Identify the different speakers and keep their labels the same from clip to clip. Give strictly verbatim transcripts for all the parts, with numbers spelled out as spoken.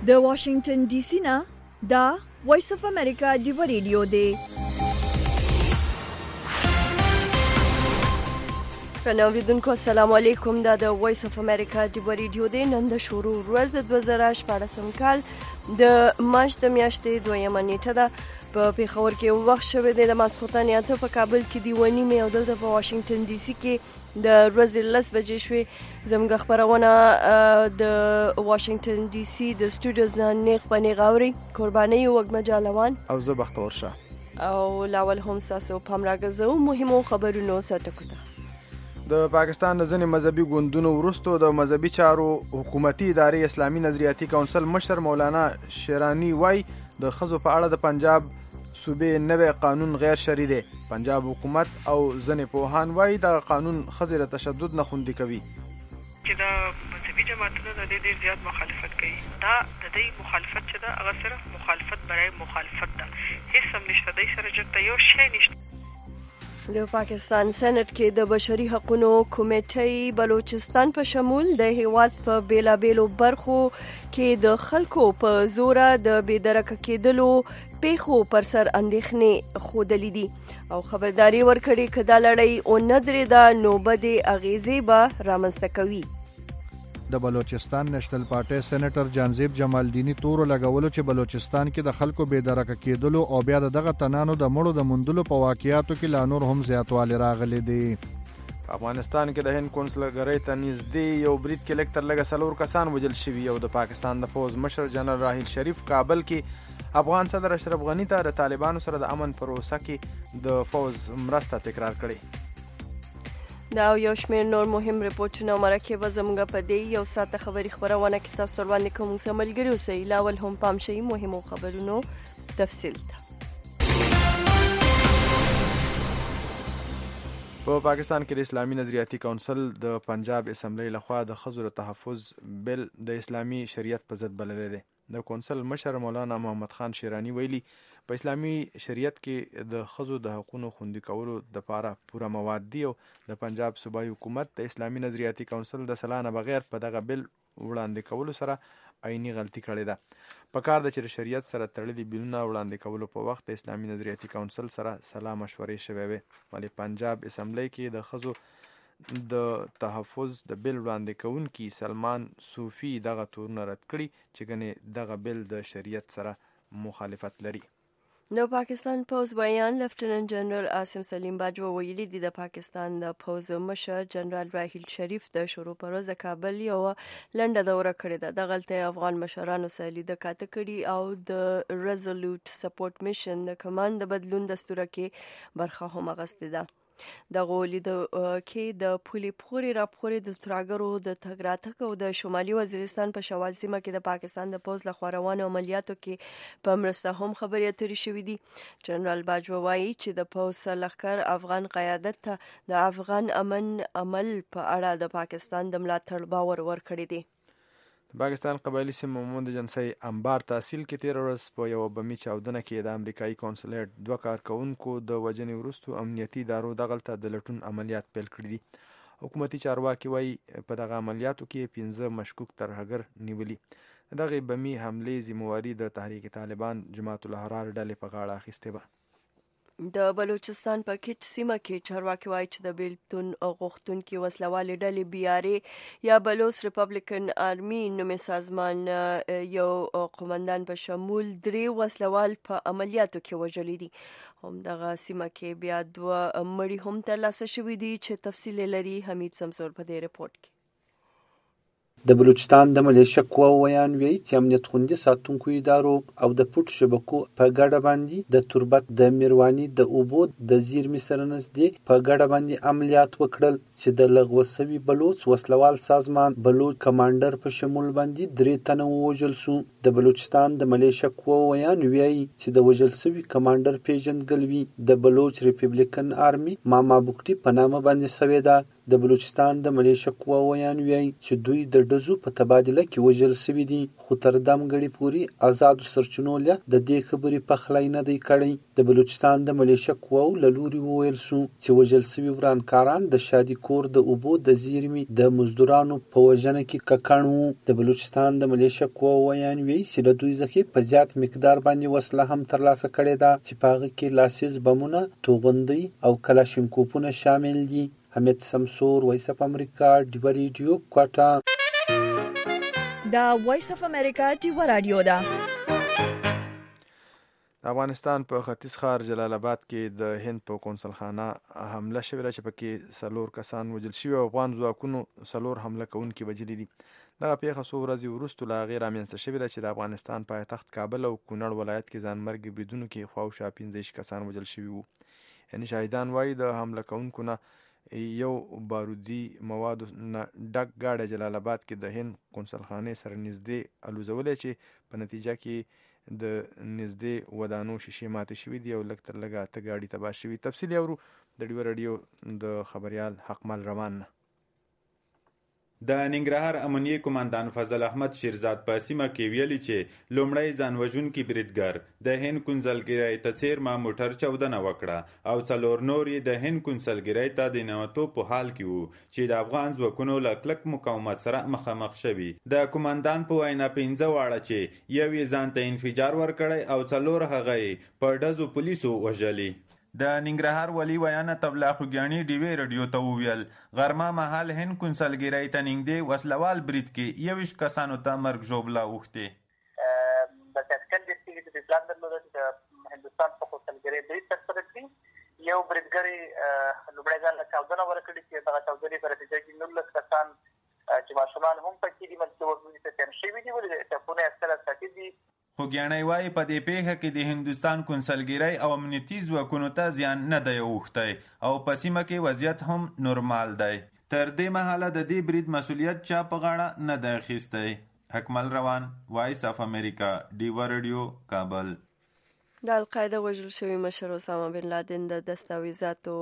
Speaker 1: د واشنگټن ډي سي نه دا وایس اف امریکا دی ریډیو دی. پرناوریدونکو السلام علیکم. دا د وایس اف امریکا دی ریډیو دی. نن د شروع ورځ د دوه زره شپاړسم کال د مارچ د میاشتې دویمه نیټه ده. په پیښور کې وخت شوی دی د ماسخوتن اته، په کابل کې دی ونی مې او دلته په واشنگټن ډي سي کې د ورځې لس بجې شوې. زموږ خبرونه د واشنگټن ډي سي د سټوډیوز نه نیغ په نیغ اوري. قرباني وګمه جالوان
Speaker 2: او زه بختور شاه
Speaker 1: او لاول هم ساسو پام راګرځو مهمو خبرونو سرټکو ته.
Speaker 2: د پاکستان د ځینې مذهبي ګوندونو وروستو د مذهبي چارو حکومتي ادارې اسلامي نظریاتي کونسل مشر مولانا شیرانی وای د ښځو په اړه د پنجاب صوبې نوی قانون غیر شرعي دی. پنجاب حکومت او ځینې پوهان وایي دا قانون ښځې له تشدد نه خوندي کوي.
Speaker 3: چې دا مذهبي جماعتونه د دې ډېر زیات مخالفت کوي. دا د دې مخالفت چې ده هغه صرف مخالفت برای مخالفت ده، هیڅ هم نشته. دی سره جګ ته یو شی نشته.
Speaker 1: د پاکستان سېنات کې د بشري حقوقو کمیټې بلوچستان په شمول د هیواد په بیلابیلو برخو کې د خلکو په زوره د بېدرکه کېدلو پیښو پر سر اندېښنې ښودلې دي او خبرداري ورکړې که دا لړۍ ونه درېده نو بدې اغېزې به رامنځته کوي.
Speaker 4: د بلوچستان نېشنل پارټي سېنیټر جانزیب جمالدینی تورو لګولو چې بلوچستان کې د خلکو بېدرکه کېدلو او بیا دغه تنانو د مړو د موندلو په واقعیاتو کې لا نور هم زیاتوالی راغلی دی.
Speaker 2: په افغانستان کې د هند کونسلګرۍ ته نږدې یو برید کې لږ تر لږه څلور کسان وژل شوي او د پاکستان د پوځ مشر جنرال راحیل شریف کابل کې افغان صدر اشرف غني ته د طالبانو سره د امن پروسه کې د فوز مرسته تکرار کړې.
Speaker 1: دا یو شمېر نور مهم ریپورټونه او مرکې به زموږ په دې یو ساعته خبري خپرونه کې تاسو ته وړاندې کوم. موږ سره ملګري اوسئ. لاول هم پام شئ مهمو خبرونو تفصیل ته.
Speaker 2: په پاکستان کې د اسلامي نظریاتي کونسل د پنجاب اسمبلی لخوا د ښځو د تحفظ بل د اسلامي شریعت په ضد بللی دی. د کونسل مشر مولانا محمد خان شیرانی ویلي په اسلامي شریعت کې د ښځو د حقوقو خوندي کولو دپاره پوره مواد دي او د پنجاب صوبایي حکومت د اسلامي نظریاتي کونسل د سلا نه بغیر په دغه بل وړاندې کولو سره عیني غلطي کړې ده. په کار ده چې د شریعت سره تړلي بیلونه وړاندې کولو په وخت د اسلامي نظریاتي کونسل سره سلا مشورې شوې وې. ولې پنجاب اسمبلی کې د ښځو د تحفظ د بل وړاندې کوونکي سلمان صوفي دغه تورونه رد کړي چې ګنې دغه بل د شریعت سره مخالفت لري.
Speaker 1: د پاکستان پوز بیان لیفټیننټ جنرال عاصم سلیم باجوه ویلي دي د پاکستان د پوز مشر جنرال راحیل شریف د شروع پر ورځ کابل یو لنډه دوره کړې ده. دغلته افغان مشرانو سره لیده کاته کړي او د ریزولوټ سپورټ میشن د کمانډ د بدلون دستور کې برخه هم اخیستې ده. دغه لیدو کې د پولي پورې راپورې د تراګرو د تګ راتګ او د شمالي وزیرستان په شوال سیمه کې د پاکستان د پوز لخوا روانو عملیاتو کې په مرسته هم خبرې اترې شوې دي. جنرال باجوه وایي چې د پوز لښکر افغان قیادت ته د افغان امن عمل په اړه د پاکستان د ملاتړ باور ورکړی دی.
Speaker 2: د پاکستان قبایلي سیمه مومند جنسي انبار تحصیل کې تېره ورځ په یوه بمي چاودنه کې د امریکایي کونسلیټ دوه کارکوونکو د وژنې وروستو امنیتي ادارو دغلته د لټون عملیات پیل کړي دي. حکومتي چارواکي وایي په دغه عملیاتو کې پنځه مشکوک ترهګر نیولي. دغه بمي حملې ذمهواري د تحریک طالبان جماعت الاحرار ډلې په غاړه اخیستې وه.
Speaker 1: د بلوچستان په کیچ سیمه کې چارواکي وایي چې د بیلتون غوښتونکي وسلوالې ډلې بي آر اے یا بلوچ ریپبلیکن آرمي نومي سازمان یو قومندان په شمول درې وسلوال په عملیاتو کې وژلي دي. همدغه سیمه کې بیا دوه مړي هم ترلاسه شوي دي چې تفصیل لري حمید سمسور په دې رپورټ کې.
Speaker 5: د بلوچستان د ملیشه قواو ویان ویي چې امنیت خوندي ساتونکو ادارو او د پټ شبکو په ګډه باندې د تربت د میرواني د اوبو د زیرمې سره نږدې په ګډه باندې عملیات وکړل چې د لغوه سوي بلوچ وسلوال سازمان بلوچ کمانډر په شمول باندې درې تنه ووژل سو. د بلوچستان د ملیشه قواو ویان ویي چې د وژل سوي کمانډر پیژندګلوي د بلوچ ریپبلیکن آرمي ماما بوکټي په نامه باندې سوې ده. د بلوچستان د ملیشه قواویان وایي چې دوی د ډزو په تبادله کې وژل شوي دي، خو تر دمګړي پورې آزادو سرچینو له د دې خبرې پخلی نه دی کړی. د بلوچستان د ملیشه قواو له لوري وویل سو چې وژل شوي ورانکاران د شادي کور د اوبو د زیرمې د مزدورانو په وژنه کې ککړ وو. د بلوچستان د ملیشه قواو ویان وایي چې له دوی څخه په زیات مقدار باندې وسله هم ترلاسه کړې ده چې په هغه کې لاسیز بمونه، توغندۍ او کلاشینکوفونه شامل دي. حمید سمسور، وایس اف امریکا، ډیوه ریډیو، کوټه.
Speaker 6: دا وایس اف امریکا ډیوه رادیو ده.
Speaker 2: د افغانستان په ختیځ ښار جلال آباد کې د هند په قونسل خانه حمله شوې ده چې پکې څلور کسان وژل شوي او افغان ځواکونو څلور حمله کوونکي وژلي دي. دغه پیښه څو ورځې وروسته له هغې رامنځته شوې ده چې د افغانستان پایتخت کابل او کونړ ولایت کې ځانمرګي بریدونو کې خواوشا پنځه ویشت کسان وژل شوي وو. یعنې شاهدان وایي د حمله کوونکو نه یو بارودي موادو نه ډک ګاډی جلال آباد کې د هند قونسل خانې سره نږدې الوزولی چې په نتیجه کې د نږدې ودانو شیشې ماتې شوي دي او لږ تر لږه اته ګاډي تباه شوي. تفصیل اورو د ډیوه رادیو د خبریال حقمل روان نه.
Speaker 7: د ننګرهار امنیه کمانډان فضل احمد شیرزاد په سیمه کې ویلي چې لومړی ځانوژونکي بریدګر د هند کنسلګرۍ ته څیرمه موټر چاودنه وکړه او څلور نور یې د هند کنسلګرۍ ته د ننوتو په حال کې وو چې د افغان ځواکونو له کلک مقاومت سره مخامخ شوي. د کمانډان په وینا پنځه واړه چې یو یې ځان ته انفجار ورکړی او څلور هغه یې په ډزو پولیسو وژلي. د ننګرهار ولي ویانه طبله خوږیاڼي ډیوې رادیو ته وویل غرمه مهال هند کنسلګرۍ ته نږدې وسلوال برید کې یویشت کسانو ته مرګ ژوبله اوښتې.
Speaker 8: د تشکیل د سیګې د پلان درلوده چې د هندوستان په کنسلګرۍ برید ترسره کړي. یو بریدګر لومړی ځل چاودنه ورکړې چې دغه چاودنې په نتیجه کې نولس کسان چې ماشومان هم پکې دي ملکي وګړي ته تېر شوي دي ولې ټپونه یې اکثره ساتي دي.
Speaker 7: خوږیاڼی وایي په دې پیښه کې د هندوستان کنسلګرۍ او امنیتي ځواکونو ته زیان نه دی اوښتی او په سیمه کې وضعیت هم نورمال دی. تر دې مهاله د دې برید مسؤلیت چا په غاړه نه دی اخیستی. حکمل روان، وایس اف امریکا، ډیوه رادیو، کابل.
Speaker 1: د القاعده وژل شوي مشر اسامه بن لادن د دستاویزاتو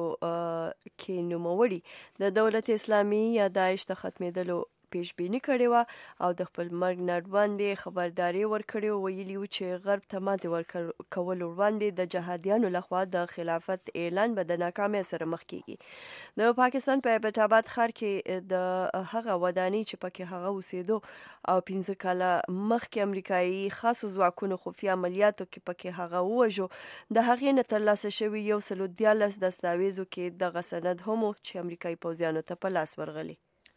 Speaker 1: کې نوموړي د دولت اسلامي یا داعش د ختمېدلو پیشبینی کړې وه او د خپل مرګ نه وړاندې خبرداری ورکړې وه. ویلي وو چې غرب ته ماتې ورکولو وړاندې د جهادیانو لخوا د خلافت اعلان به د ناکامۍ سره مخ کیږي. د پاکستان په ایبټ آباد ښار کې د هغه ودانۍ چې پکې هغه اوسېدو او پنځه کاله مخکې امریکایي خاصو ځواکونو خفیه عملیاتو کې پکې هغه ووژو، د هغې نه ترلاسه شوي یو سل او دیارلس دستاویزو کې دغه سند هم و چې امریکایي پوځیانو ته په لاس ورغلی.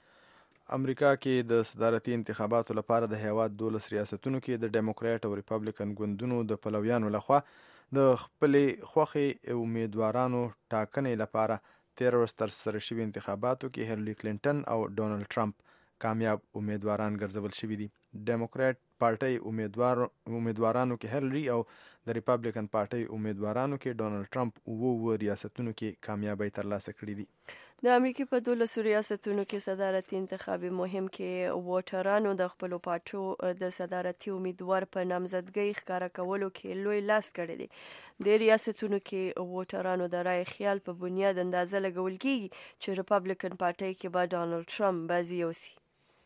Speaker 2: امریکا کې د صدارتي انتخاباتو لپاره د هیواد دولس ریاستونو کې د ډیموکرات او ریپبلیکن ګوندونو د پلویانو لخوا د خپلې خوښې امیدوارانو ټاکنې لپاره تېره ورځ ترسره شوي انتخاباتو کې هیلري کلینټن او ډونالډ ټرمپ کامیاب امیدواران ګرځول شوي دي. ډیموکرات پارټۍ امیدوار امیدوارانو کې هیلري او د ریپبلیکن پارټۍ امیدوارانو کې ډونالډ ټرمپ اووه اووه ریاستونو کې کامیابی ترلاسه کړي دي.
Speaker 1: د امریکې په دولسو ریاستونو کې صدارتي انتخابي مهم کې ووټرانو د خپلو پارټیو د صدارتي امیدوار په نامزدګۍ ښکاره کولو کې لوی لاس کړی دی. د ریاستونو کې ووټرانو د رای خیال په بنیاد اندازه لګول کېږي چې ریپبلیکن پارټۍ کې به ډونالډ ټرمپ بازي یوسي.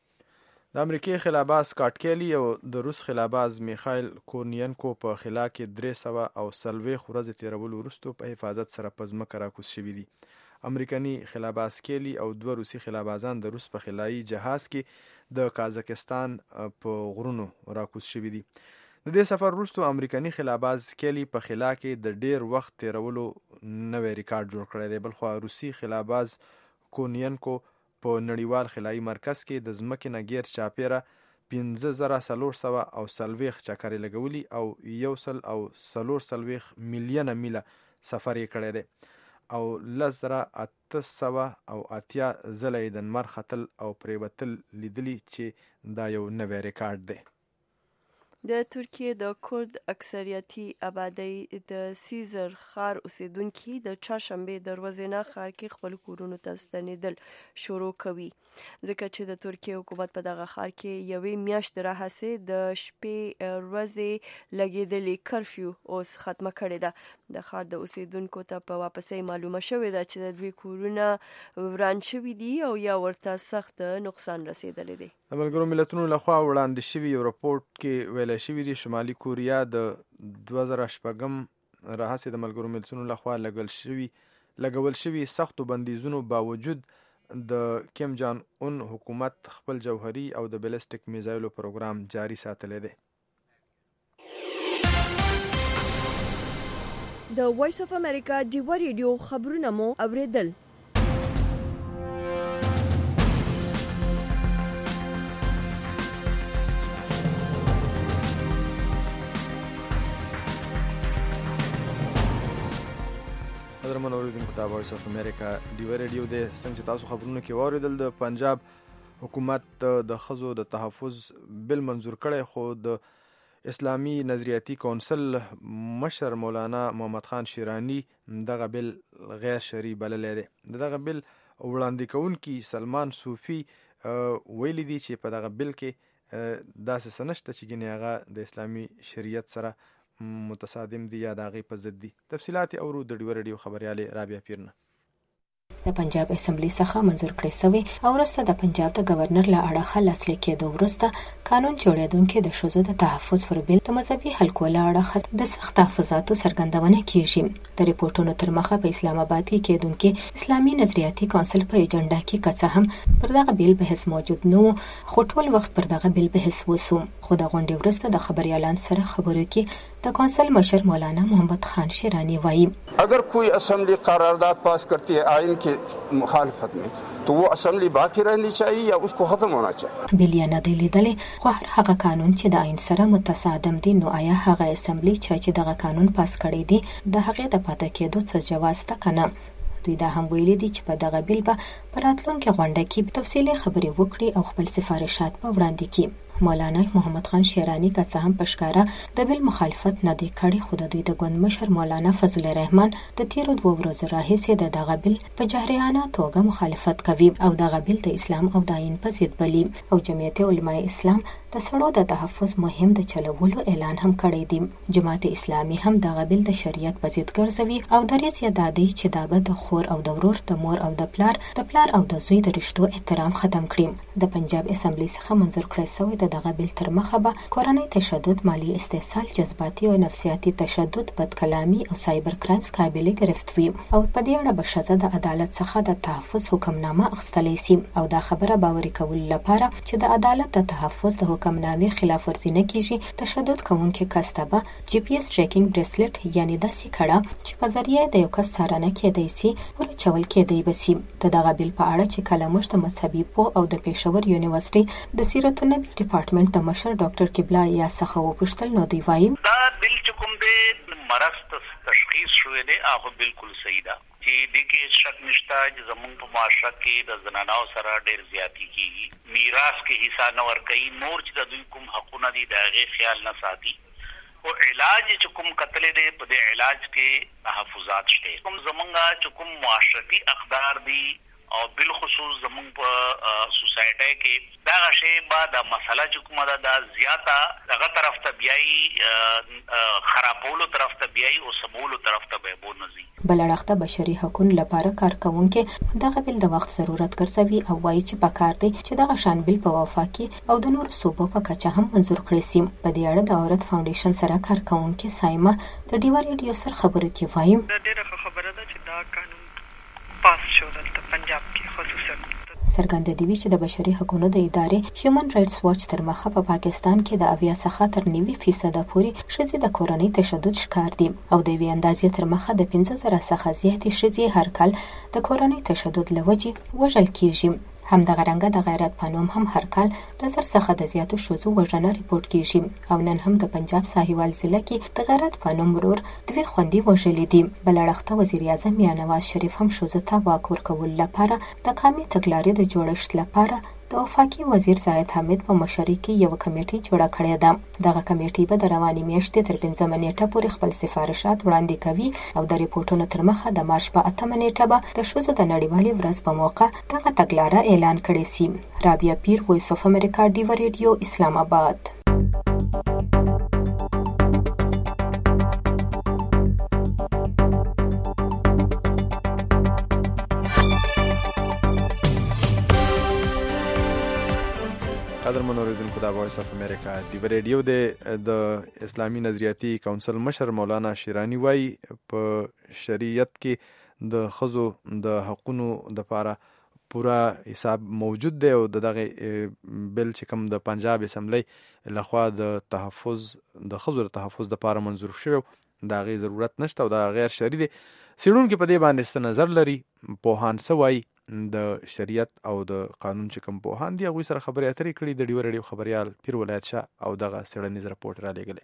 Speaker 2: د امریکای خلاباز سکاټ کیلی او د روس خلاباز میخایل کورنینکو په خلا کې درې سوه او څلوېښت ورځې تېرولو وروسته په حفاظت سره په ځمکه راکوز شوي دي. امریکني خلاباز کیلی او دوه روسي خلابازان د روس په خلایي جهاز کې د کازاکستان په غرونو راکوز شوي دي. د دې سفر وروسته امریکني خلاباز کیلی په خلا کې د ډیر وخت تېرولو نوی ریکارډ جوړ کړی دی. بلخوا روسي خلاباز کورنینکو په نړیوال خلایي مرکز کې د ځمکې نه غیر چاپیره پنځه زره څلور سوه او څلوېښت چکرې لګولي او یو سل او څلور څلوېښت میلیونه میله سفر یې کړی دی او لس زره اته سوه او اتیا ځله یې د لمر ختل او پرېوتل لیدلي چې دا یو نوی ریکارډ دی.
Speaker 1: د ترکیې د کورد اکثریتي آبادی د سیزر ښار اوسیدونکي د چهارشنبې د ورځې نه ښار کې خپل کورونو ته ستنېدل شروع کوي ځکه چې د ترکیې حکومت په دغه ښار کې یوې میاشتې راهیسې د شپې ورځې لګېدلې کرفیو اوس ختمه کړې ده. د ښار د اوسیدونکو ته په واپسۍ معلومه شوې ده چې د دوی کورونه وران شوي دي او یا ورته سخت نقصان رسیدلی دی.
Speaker 2: د ملګرو ملتونو لخوا وړاندې شوي یو رپورټ کې ویلی شوي دي شمالي کوریا د دوه زره شپږم راهیسې د ملګرو ملتونو لخوا لګل شوي لګول شوي سختو بندیزونو باوجود د کیم جان اون حکومت خپل جوهري او د بیلسټیک میزایلو پروګرام جاری ساتلی دی.
Speaker 6: د وایس اف امریکا ډیوا ریډیو خبرونه مو اوریدل.
Speaker 2: قدرمن اوریدونکو ته وایس اف امریکا ډیوا ریډیو د څنګه چې تاسو خبرونه کې واوریدل د پنجاب حکومت د ښځو د تحفظ بل منظور کړی خو د اسلامی نظریاتي کونسل مشر مولانا محمد خان شیرانی دغه بل غیر شرعي بللی دی. دغه بل وړاندې کوونکي سلمان صوفي ویلي دي چې په دغه بل کې داسې څه نشته چې ګنې هغه د اسلامي شریعت سره متصادم دي یا د هغې په ضد دي. تفصیلات اورو د ډیوا ریډیو خبریالې رابعه پیرنه.
Speaker 9: د پنجاب اسمبلی څخه منظور کړی شوی او وروسته د پنجاب د گورنر له اړخه لاسلیک کېدو وروسته قانون جوړېدونکي د ښځو د تحفظ پر بل د مذهبي حلقو له اړخه د سخت تحفظاتو څرګندونه کیږي. د ریپورتونو تر مخه په اسلام آباد کې کېدونکي اسلامي نظریاتي کونسل په ایجنډا کې که هم پر دغه بیل بحث موجود نه و خو ټول وخت پر دغه بیل بحث وسو. خو د غونډې وروسته د خبريالانو سره خبرو کې د کونسل مشر مولانا محمد خان شیرانی وایي
Speaker 10: اگر کوئی اسمبلی قرارداد پاس کرتی ہے آئین کی مخالفت میں تو وہ اسمبلی باقی رہنی چاہیے یا اس کو ختم ہونا چاہیے.
Speaker 9: بیل یې نه دی لیدلی خو هر هغه قانون چې د آئین سره متصادم دی نو آیا هغه اسمبلی چې دغه قانون پاس کړی دی د هغې د پاتې کېدو څه جواز ته که نه. دوی دا هم ویلي دي چې په دغه بیل به په راتلونکې غونډه کې تفصیلي خبرې وکړي او خپل سفارشات به وړاندې کړي. مولانا محمد خان شیرانی که څه هم په ښکاره د بیل مخالفت نه دی کړی خو د دوی د ګوند مشر مولانا فضل الرحمن د تیرو دوه ورځو راهیسې د دغه بیل په جهریانه توګه مخالفت کوي او دغه بیل د اسلام او د آئین په ضد بلي او جمعیت علماء اسلام د سړو د تحفظ مهم د چلولو اعلان هم کړی دی. جماعت اسلامي هم دغه بیل د شریعت په ضد ګرځوي او دریځ یې دا دی چې دا به د خور او د ورور د مور او د پلار د پلار او د زوی د رشتو احترام ختم کړي. د پنجاب اسمبلی څخه منظور کړی شوی د دغه بیل تر مخه به کورنۍ تشدد، مالی استحصال، جذباتي او نفسیاتي تشدد، بدکلامي او سایبر کرایمز قابلیت گرفتوي او په دې اړه به ښځه د عدالت څخه د تحفظ حکمنامه اخیستلی شي او دا خبره باوري کولو لپاره چې د عدالت د تحفظ د حکمنامې خلاف ورزي نه کیږي تشدد کوونکي کس ته به جی پی ایس ټریکینګ بریسلټ یعنی داسې کړه چې په ذریعه د یو کس څارنه کېدی شي ورچول کېدی به شي. د دغه بیل په اړه چې کله موږ د مذهبي پوه او د پېښور یونیورسټي د سیرت النبي ډپارټمنټ د مشر ډاکټر قبله یا څخه وپوښتل نو دوی وایي
Speaker 11: دا بیل چې کوم دی مرض تشخیص شوی دی هغه بالکل صحیح ده چې د کې شک نشته چې زموږ په معاشره کې د زنانو سره ډېر زیاتی کیږي، میراث کې حصہ نه ورکوي، نور چې د دوی کوم حقونه دي د هغې خیال نه ساتي او علاج چې کوم قتل دی په دې علاج کې تحفظات شته. کوم زمونږ چې کوم معاشرتي اقدار دي او بالخصوص زمون په سوسایټي کې دا غشي با د مسله چې کومه ده دا زیاته هغه طرف ته بیاي خرابولو طرف ته بیاي او سمولو طرف ته به بونځي.
Speaker 9: بل اړخته بشري حقوقو لپاره کارکونکي دغه بیل د وخت ضرورت ګرځوي او وایي چې پکار دی چې دغه شان بیل په وفاقي او د نور صوبو په کچه هم منظور کړي شي. په دې اړه د عورت فاونډیشن سره کارکونکي سایمه د ډیوا ریډیو سره خبرو کې وایي
Speaker 3: دا ډیره خبره ده چې دا قانون پاس شو دلته پنجاب کې خصوصا
Speaker 9: څرګنده دی چې د بشري حقوقو د ادارې هیومن رائټس واچ تر مخه په پاکستان کې د اویا څخه تر نوي فیصد پورې ښځې د کورنۍ تشدد ښکار دي او د یوې اندازې تر مخه د پنځه زره څخه زیاتې ښځې هر کال د کورنۍ تشدد له وجې وژل کیږي. همدغه رنګه د غیرت په نوم هم هر کال د زر څخه د زیاتو ښځو وژنه ریپورټ کیږي او نن هم د پنجاب ساحوال ضلع کې د غیرت په نوم ورور دوې خوندې وژلې دي. بل اړخته وزیر اعظم یا نواز شریف هم ښځو ته واک ورکولو لپاره د قومي تګلارې د جوړښت لپاره د وفاقي وزیر زاهد حمید په مشرۍ کې یو کمیټه جوړه کړې ده. دغه کمیټه به د روانې میاشتې تر پنځمه نیټه پورې خپل سفارشات وړاندې کوي او د ریپورتونو تر مخه د مارچ په اتمه نیټه به د ښځو د نړیوالې ورځ په موقع دغه تګلاره اعلان کړې شي. رابعه پیر، وایس اف امریکا، ډیوا ریډیو، اسلام آباد.
Speaker 2: قدرمن اوریدونکو د وایس اف امریکا دی ریډیو د اسلامي نظریاتي کونسل مشر مولانا شیرانی وای په شریعت کې د خزو د حقونو د لپاره پورا حساب موجود دی او دغه بل چې کوم د پنجاب اسمبلی لخوا د تحفظ د خزو د تحفظ د لپاره منظور شوی دا غي ضرورت نشته او دا غیر شرعي دی. سیړون کې په دې باندې ست نظر لري پوهان سوای د شریعت او د قانون چې کوم پوهان دی هغه سره خبرې اترې کړي د ډیو ریډیو خبريال پیر ولایت شاه او دغه سیړنیز رپورټ را لګلې.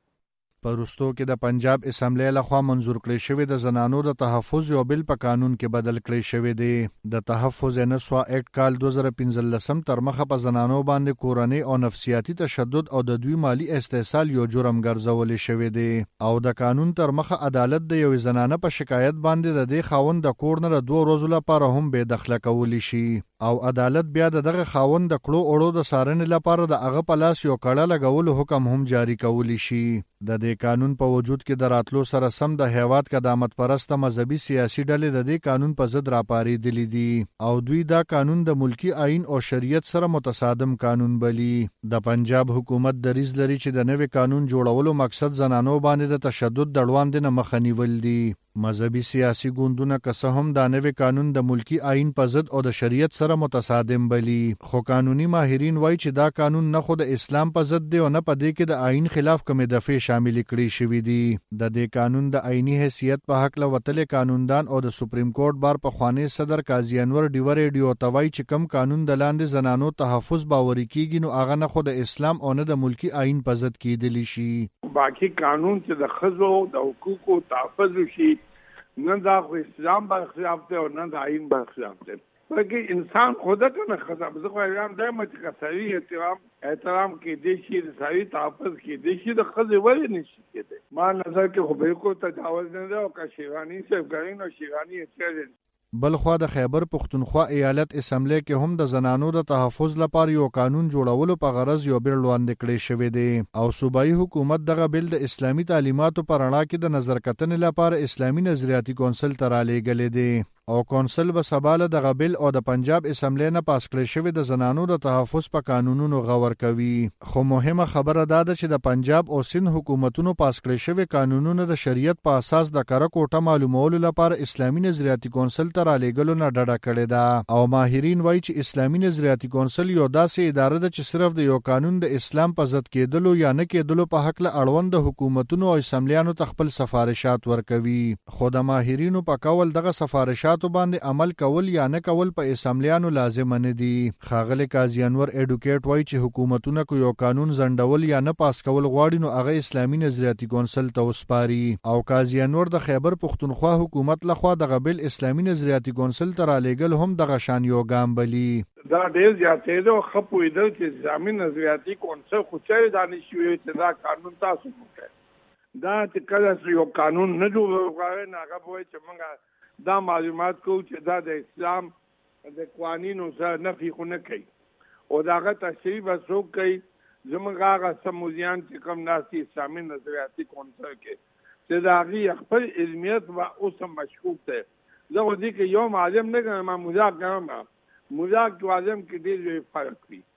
Speaker 4: پرستو کې د پنجاب اسمبلی لخوا منظور کړی شوی د زنانو د تحفظ یو بل په قانون کې بدل کړی شوی دی. د تحفظ نسوا اکټ کال دوه زره پنځلسم تر مخه په زنانو باندې کورنۍ او نفسیاتي تشدد او د دوی مالی استحصال یو جرم ګرځول شوی دی او د قانون تر مخه عدالت د یو زنانه په شکایت باندې د دې خاوند د کور نه دوه ورځې لپاره هم بے دخله کولی شي او عدالت بیا دغه خاوند د کړو اړو د سارنې لپاره د هغه په لاس یو کړه لګول حکم هم جاری کولی شي. د دې قانون په وجود کې د راتلو سره سم د هیواد قدامت پرسته مذهبي سیاسي ډلې د دې قانون په ضد راپارېدلې دي او دوی دا قانون د ملکی آئین او شریعت سره متصادم قانون بلی. د پنجاب حکومت دریځ لري چې د نوې قانون جوړولو مقصد زنانو باندې د تشدد د وړاندې نه مخه نیول دي. مذهبي سیاسي ګوندونه که څه هم دا نوې قانون د ملکی آئین په ضد او د شریعت سره متصادم بلی خو قانوني ماهرین وایي چې دا قانون نه خو د اسلام په ضد دی او نه په دې کې د آئین خلاف کومې دفعې شامل کړي شوی دي. د دې قانون د آئینی حیثیت په حق له وتلې قانوندان او د سپریم کورټ بار په خوانی صدر قاضی انور ډیو ریډیو توای چې کم قانون د لاندې زنانو تحفظ باوري کیږي نو هغه نه خو د اسلام او نه د ملکی آئین په ضد کېدلی شي.
Speaker 12: باقي قانون چې د خزو د حقوقو تحفظ شي نه دا خو اسلام برخلاف دی او نه د آئین برخلاف دی. بلکې انسان خود ته نه خطاب زه خو اعلان دایم چې کسری احترام احترام کې د شي د ساري تحفظ کې د شي د خزې ولې نشي کېده. ما نظر کې خو بالکل تجاوز نه دی او کا شیرانی صرف غرین او شیرانی اچره.
Speaker 4: بلخوا د خیبر پختونخوا ایالت اسمبلی کې هم د زنانو د تحفظ لپاره یو قانون جوړولو په غرض یو بل وړاندې کړی شوی دی او صوبایي حکومت دغه بل د اسلامي تعلیماتو پر رڼا کې د نظر کتنې لپاره اسلامي نظریاتي کونسل ته رالېږلی دی او کونسل به سباله دغه بل او د پنجاب اسمبلی نه پاس کړی شوی د زنانو د تحفظ په قانونونو غور کوي. خو مهمه خبره دا ده چې د پنجاب او سند حکومتونو پاس کړی شوی قانونونه د شریعت په اساس د کره کوټه معلومولو لپاره اسلامي نظریاتي کونسل ته رالېږلو نه ډډه کړې ده او ماهرین وایي چې اسلامي نظریاتي کونسل یو داسې اداره ده چې صرف د یو قانون د اسلام په ضد کېدلو یا نه کېدلو په حق له اړوند د حکومتونو او اسمبلیانو ته خپل سفارشات ورکوي. خو د ماهرینو په قول دغه سفارشات باندې عمل کول یا نه کول په اسمبلیانو لازم نه دي. خاغلی قاضی انور اډوکیټ وایي چې حکومتونه کو یو قانون زندول یا نه پاس کول غواړي نو هغه اسلامي نظریاتي کونسل ته وسپاري او قاضی انور د خیبر پختونخوا حکومت لخوا دغه بل اسلامي نظریاتي کونسل ته رالېږل هم دغه شان یو ګام بلی.
Speaker 12: دا ډېر زیاتې ده او ښه پوهېدل چې اسلامي نظریاتي کونسل خو چېرې دا نشي ویلی چې دا قانون تاسو وکړئ. دا چې کله یو قانون نه جوړوي نو هغه به وایي چې موږ دا معلومات کوو چې دا د اسلام د قوانینو سره نفي خو نه کوي او د هغه تشریح به څوک کوي. زموږ هغه سموزیان چې کوم ناستي اسلامي نظریاتي کونسل کې چې د هغې خپل علمیت به اوس هم مشکوک دی. زه خو دې کې یو معلم نه کوم ما مذاق کوم مذاق کې عالم کې ډېر لوی فرق وي.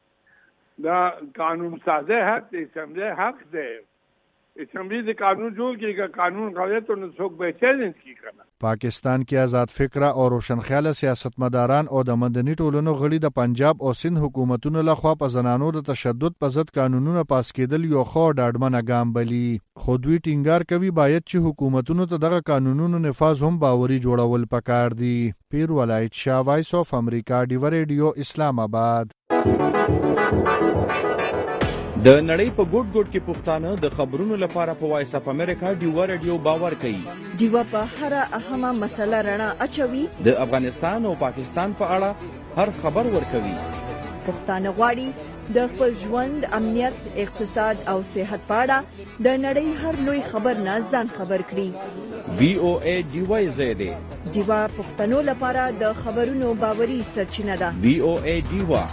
Speaker 12: دا قانون سازی حق دی اسمبلی حق دی. اسمبلی د قانون جوړ کړي که قانون غلط نو څوک به چیلنج کړي کنه.
Speaker 4: پاکستان کې آزاد فکره او روشنخیاله سیاستمداران او د مدني ټولنو غړي د پنجاب او سند حکومتونو لخوا په زنانو د تشدد په ضد قانونونه پاس کېدل یو خو ډاډمنه ګام بلی. خو دوی ټینګار کوي باید چې حکومتونو ته دغه قانونونو نفاذ هم باوري جوړول پکار دي. پیر ولایت شاه وایس اف امریکا ډیو ریډیو اسلام آباد.
Speaker 13: د نړۍ په ګوټ ګوټ کې پښتانه د خبرونو لپاره په وایس اف امریکا ډیو ریډیو باور کوي.
Speaker 6: ډیو په هر اهمه مسله رڼا اچوي.
Speaker 13: د افغانستان او پاکستان په اړه هر خبر ورکوي.
Speaker 6: پښتانه غواړي د خپل ژوند امنیت اقتصاد او صحت په اړه د نړۍ هر لوی خبر نه ځان خبر کړي.
Speaker 13: وی او ای ډیو زیاده
Speaker 6: ډیو پښتنو لپاره د خبرونو باوري سرچینه ده.
Speaker 13: وی او ای ډیو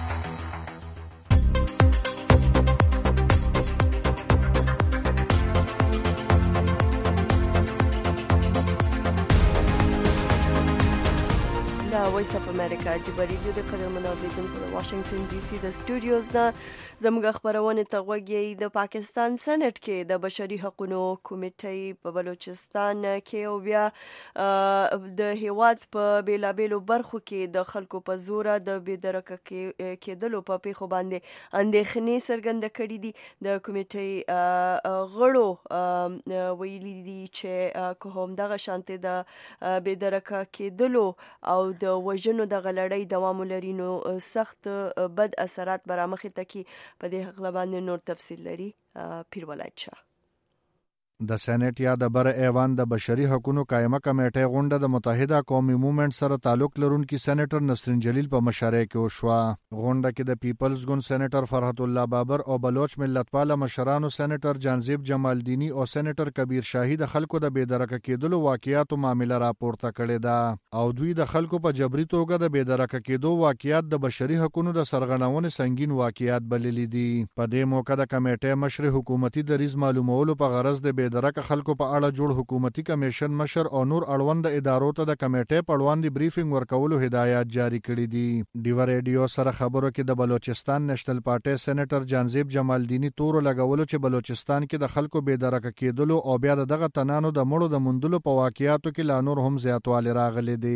Speaker 1: وایس اف امریکا جبري ریډیو د قدرمنو اوریدونکو د واشنگټن ډي سي د سټوډیوز نه زموږ خبرونه ته غوږی د پاکستان سېنات کې د بشري حقوقو کمیټې په بلوچستان کې او بیا د هیواد په بیلابېلو برخو کې د خلکو په زور د بېدرکه کېدلو په پیښو باندې اندېښنې څرګنده کړې دي د کمیټې غړو ویلي دي چې که هم دغه شانتي د بېدرکه کېدلو او د وژنو د غلړۍ دوام لري نو سخت بد اثرات برامخې تکي په دې حق باندې نور تفصیل لري پیر ولایت شاه
Speaker 4: د سېنات یا د بر ایوان د بشري حقوقو قائمه کمیټې غونډه د متحده قومي موومېنټ سره تعلق لرونکي سېنیټر نسرین جلیل په مشارۍ کې وشوه. غونډه کې د پیپلز ګوند سېنیټر فرحت الله بابر او بلوچ ملتپال مشرانو سېنیټر جانزیب جمال دینی او سېنیټر کبیر شاهی د خلکو د بېدرکه کېدلو واقعیاتو معاملې راپورته کړې ده او دوی د خلکو په جبري توګه د بېدرکه کېدو واقعیات د بشري حقوقو د سرغړونې سنگین واقعیات بللي دي. په دې موقع د کمیټې مشر حکومتي دریځ معلومولو په غرض د درکه خلکو په اړه جوړ حکومتي کمیشن مشر او نور اړوند ادارو ته د کمیټې په وړاندې بریفینګ ورکولو هدایات جاری کړي دي. ډیو ریډیو سره خبرو کې د بلوچستان نېشنل پارټي سېنیټر جانزیب جمال دینی تور لګولو چې بلوچستان کې د خلکو بېدرکه کېدلو او بیا دغه تنانو د مړو د مندلو په واقعیاتو کې لا نور هم زیاتوالی راغلي دي.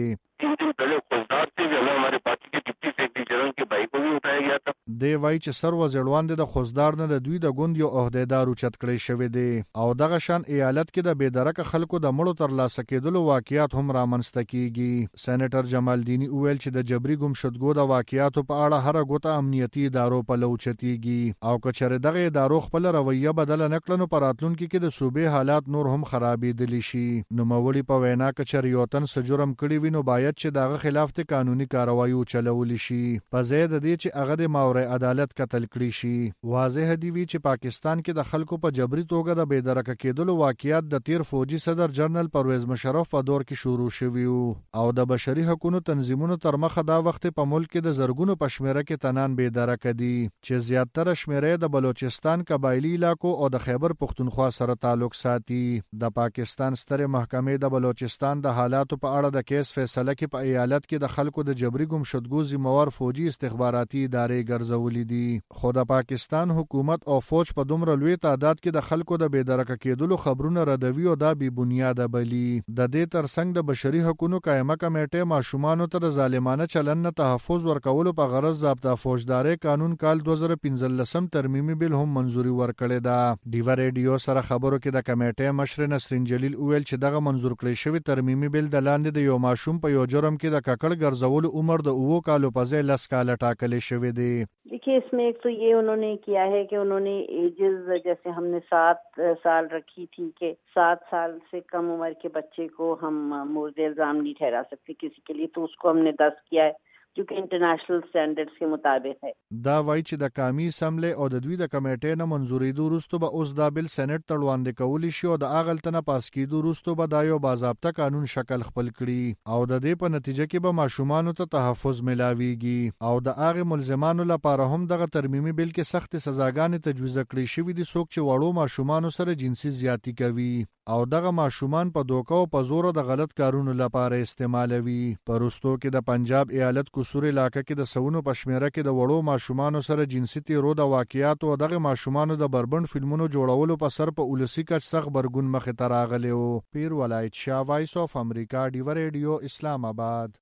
Speaker 4: دی وایي چې سر وزیروان د خوزدار نه د دوی د ګوند یو عہدیدار اوچت کړی شوی دی او دغه شان ایالت کې د بېدرکه خلکو د مړو ترلاسه کېدلو واقعیات هم رامنځته کیږي. سېنیټر جمال دینی وویل چې د جبري ګمشدګو د واقعیاتو په اړه هر ګوته امنیتي ادارو په لو چتیږي او که چېرې دغه ادارو خپل رویه بدله نه کړه نو په راتلونکي کې د صوبې حالات نور هم خرابېدلی شي. نوموړي په وینا که چېرې یو تن څه جرم کړی وي نو باید چې دغه خلاف د قانوني کاروایي وچلولی شي په ځای د دې چې هغه د ماورای عدالت قتل کړی شي. واضح دی وی چې پاکستان کې د خلکو په جبري توګه د بېدرکه کېدلو واقعیت د تیر فوجي صدر جنرال پرویز مشرف په دور کې شروع شوی او د بشري حقوقو تنظیمونو تر مخه دا وخت په ملک کې د زرګونو په شمیره کې تنان بېدرکه دي چې زیاتره شمیره د بلوچستان قبایلی علاقو او د خیبر پختونخوا سره تعلق ساتي. د پاکستان ستر محکمې د بلوچستان د حالاتو په اړه د کیس فیصله کې په ایالت کې د خلکو د جبري ګمشدګو ذمہوار فوجي استخباراتي ادارې ګرځولې دي خو د پاکستان حکومت او فوج په دومره لوی تعداد کې د خلکو د بېدرکه کېدلو خبرونه ردوي او دا بې بنیاده بلي. د دې ترڅنګ د بشري حقوقو قائمه کمیټې ماشومانو ته د ظالمانه چلن نه تحفظ ورکولو په غرض ضابطه فوجداري قانون کال دوه زره پنځلسم ترمیمي بل هم منزوري ورکړې ده. ډیو ریډیو سره خبرو کې د کمیټې مشر نسرین جلیل وویل چې دغه منزور کړی شوی ترمیمي بل د لاندې د یو ماشوم په یو جرم کې د ککړ ګرځولو عمر د اوو کالو په ځای لس کاله ټاکلی شوی دی.
Speaker 14: देखिए इसमें एक तो ये उन्होंने किया है कि उन्होंने एजेस जैसे हमने सात साल रखी थी कि सात साल से कम उम्र के बच्चे को हम मुर्द इल्जाम नहीं ठहरा सकते किसी के लिए, तो उसको हमने दस किया है जो कि इंटरनेशनल स्टैंडर्ड्स के मुताबिक है.
Speaker 4: دا وایي چې د قومي اسمبلی او د دوی د کمیټې نه منزورېدو وروسته به اوس دا بل سېنات ته وړاندې کولی شي او د هغه ته نه پاس کېدو وروسته به دا یو باضابطه قانون شکل خپل کړي او د دې په نتیجه کې به ماشومانو ته تحفظ ملاویږي او د هغه ملزمانو لپاره هم دغه ترمیمي بل کې سخت سزاګانې تجویز کړې شوې دي څوک چې وړو ماشومانو سره جنسي زیاتی کوي او دغه ماشومان په دوکه او په زور د غلط کارونو لپاره استعمالوي. پرستو کې د پنجاب ایالت قصور علاقې کې د سونو پشمیره کې د وړو ماشومانو سره جنسي تیرو د واقعیات او دغه ماشومانو د بربند فلمونو جوړولو په سر په ولسی کچ سخت برګون مخې ته راغلی و. پیر ولایت شاه، وایس اف امریکا، ډیو ریډیو، اسلام آباد.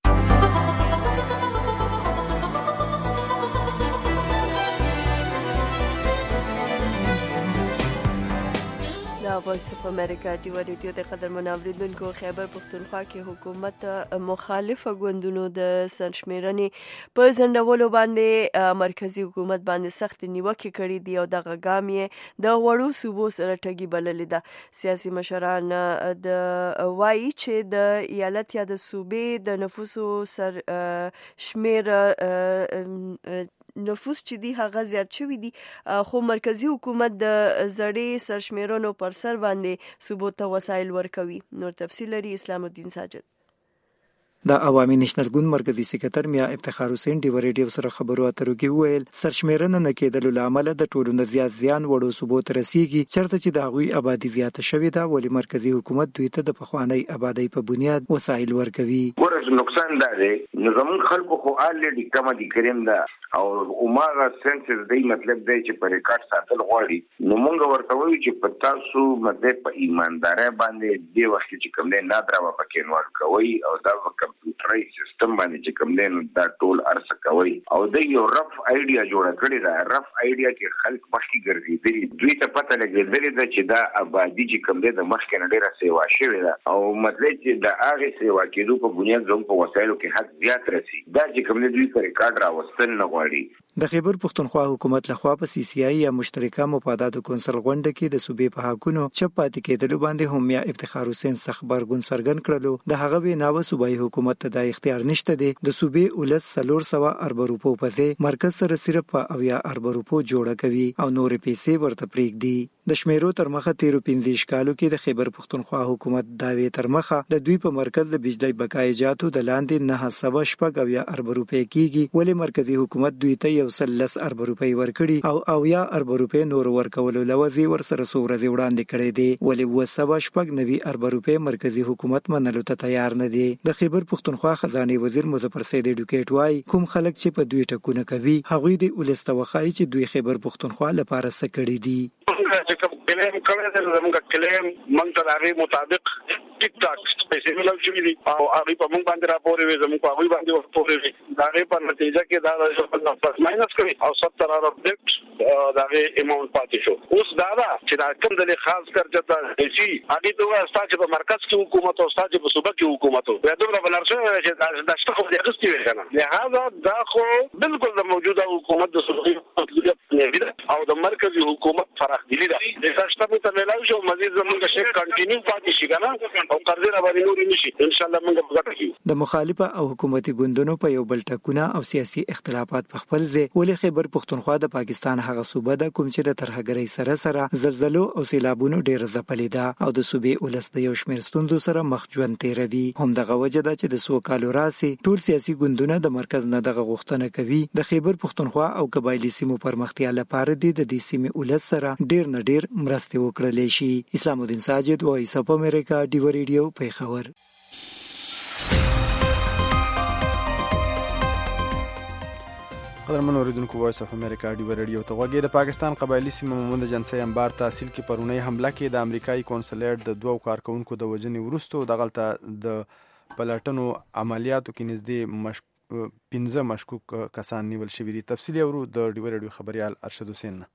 Speaker 1: دا وایس اف امریکا ډیو ریډیو د قدرمنو اوریدونکو خیبر پختونخوا کې حکومت مخالفه ګوندونو د سرشمیرنې په ځنډولو باندې مرکزی حکومت باندې سخت نیوکې کړې دي او دغه ګام یې د وړو صوبو سره ټګي بللې ده. سیاسي مشران د وایي چې د ایالت یا د صوبې د نفوسو سر شمیر نفوس چې دی هغه زیات شوی دی خو مرکزی حکومت د زړې سرشمیرونو پر سر باندې صوبو ته وسایل ورکوي. نور تفصیل لري اسلام الدین ساجد.
Speaker 15: د عوامي نېشنل ګوند مرکزی سکرټر میا افتخار حسین ډیو ریډیو سره خبرو اترو کې وویل سرشمیرنه نه کېدلو لامل د ټولو نه زیات زیان وړو ثبوت رسیږي چرته چې د هغوی آبادی زیاته شوې ده ولې مرکزی حکومت دوی ته د پخوانی آبادی په بنیاد وسایل ورکوي.
Speaker 16: ورس نقصان دا دی نو زمون خلکو خو الریډي کم دي کریم دا او عمره سنسز دی مطلب دی چې په ریکارډ ساتل غواړي نو مونږ ورته وایو چې په تاسو مطلب په ایماندارۍ باندې دی وخت چې کوم نه نادره پکې نور کوي او دا کمپیوټري سیستم باندې چې کوم نه دا ټول ارسه کوي او د یو رف ایډیا جوړ کړی دا رف ایډیا کې خلک مخکې ګرځي دوی ته پته لګېدلې ده چې دا آبادی چې کوم د مخکې نه ډیره سیوا شوې ده او مطلب چې د هغه سیوا کېدو په بنیاد زموږ په وسایلو کې حق زیات رسی دا چې کوم دوی په ریکارډ راوستل نه
Speaker 15: د خیبر پښتونخوا حکومت لخوا په سی سی آی یا مشترکه مفاداتو کونسل غونډه کې د صوبې په حقونو چپ پاتې کېدلو باندې هم میا افتخار حسین سخت خبرګون څرګند کړلو د هغه ویناوه صوبایي حکومت ته د اختیار نشته دی د صوبې ولس څلور سوه ارب روپو په ځای مرکز سره صرف په اویا ارب روپو جوړه کوي او نورې پیسې ورته پرېږدي د شمیرو تر مخه تیرو پنځه کالو کې د خیبر پښتونخوا حکومت داوی تر مخه د دوی په مرکز د بجلی بقای جاتو د لاندې نه سوه شپږ اویا ارب روپۍ کیږي ولې مرکزی حکومت دوی ته یو سل لس ارب روپۍ ورکړي او اویا ارب روپۍ نور ورکولو لوځي ورسره څو ورځې وړاندې کړی دی ولې اوه سوه شپږ نوي ارب روپۍ مرکزی حکومت منلو ته تیار نه دی. د خیبر پښتونخوا خزانه وزیر مظفر سید ایډوکیټ وايي کوم خلک چې په دوی ټکونه کوي هغوی د ولس ته وښایي چې دوی خیبر پښتونخوا لپاره څه کړي دي.
Speaker 17: چې کوم کلیم کوي د زموږ کلیم موږ ته هغه مطابق ټیک ټاک پیسې ملو شوې دي او هغه په موږ باندې راپورې وي زموږ په هغه باندې ورپورې وي دا غي په نتیجه کې دا د پلس ماینس کوي او ستر ارب ډیکټ دا غي اماونت پاتې شو. اوس دا دا چې دا کوم د خاص کرجتا شي هغه دوه استاد په مرکز کې حکومت او استاد په صوبه کې حکومت یا دوه بلارشو چې دا شته خو د اغستې وي کنه لہذا دا خو بالکل د موجوده حکومت د صوبې او د مرکزی حکومت فرق دي دا د شته په ملاوي شو مزید زموږ شي کنټینیو پاتې شي کنه او قرض نه باندې نور نشي ان شاء الله موږ په ګټه کیو.
Speaker 15: د مخالفه او حکومتي ګوندونو په یو بل ټکونه او سیاسي اختلافات په خپل ځای ولې خیبر پښتونخوا د پاکستان هغه صوبه ده کوم چې د ترهګرۍ سره سره زلزلو او سیلابونو ډیر ځپلې ده او د صوبې ولس د یو شمېر ستوندو سره مخ ژوند تیروي. هم دغه وجه ده چې د سو کالو راسي ټول سیاسي ګوندونه د مرکز نه دغه غوښتنه کوي د خیبر پښتونخوا او قبایلی سیمو پرمختیا لپاره د دې سیمې ولس سره ډیر نه ډیر مرسته وکړلې شي. اسلام الدین ساجد وایس اپ امریکا ډیو ریډیو پیښور.
Speaker 2: قدرمن اوریدونکو وایس اف امریکا ډیو ریډیو ته غوږی د پاکستان قبایلی سیمه مومند جنسي انبار تحصیل کې پرونی حمله کې د امریکایي کونسلیت د دوو کارکونکو د وژنې وروسته دغلته د پلټنو عملیاتو کې نږدې مشک پنځه مشکوک کسان نیول شوي دي. تفصیل اورو د ډیو ریډیو خبريال ارشد حسین.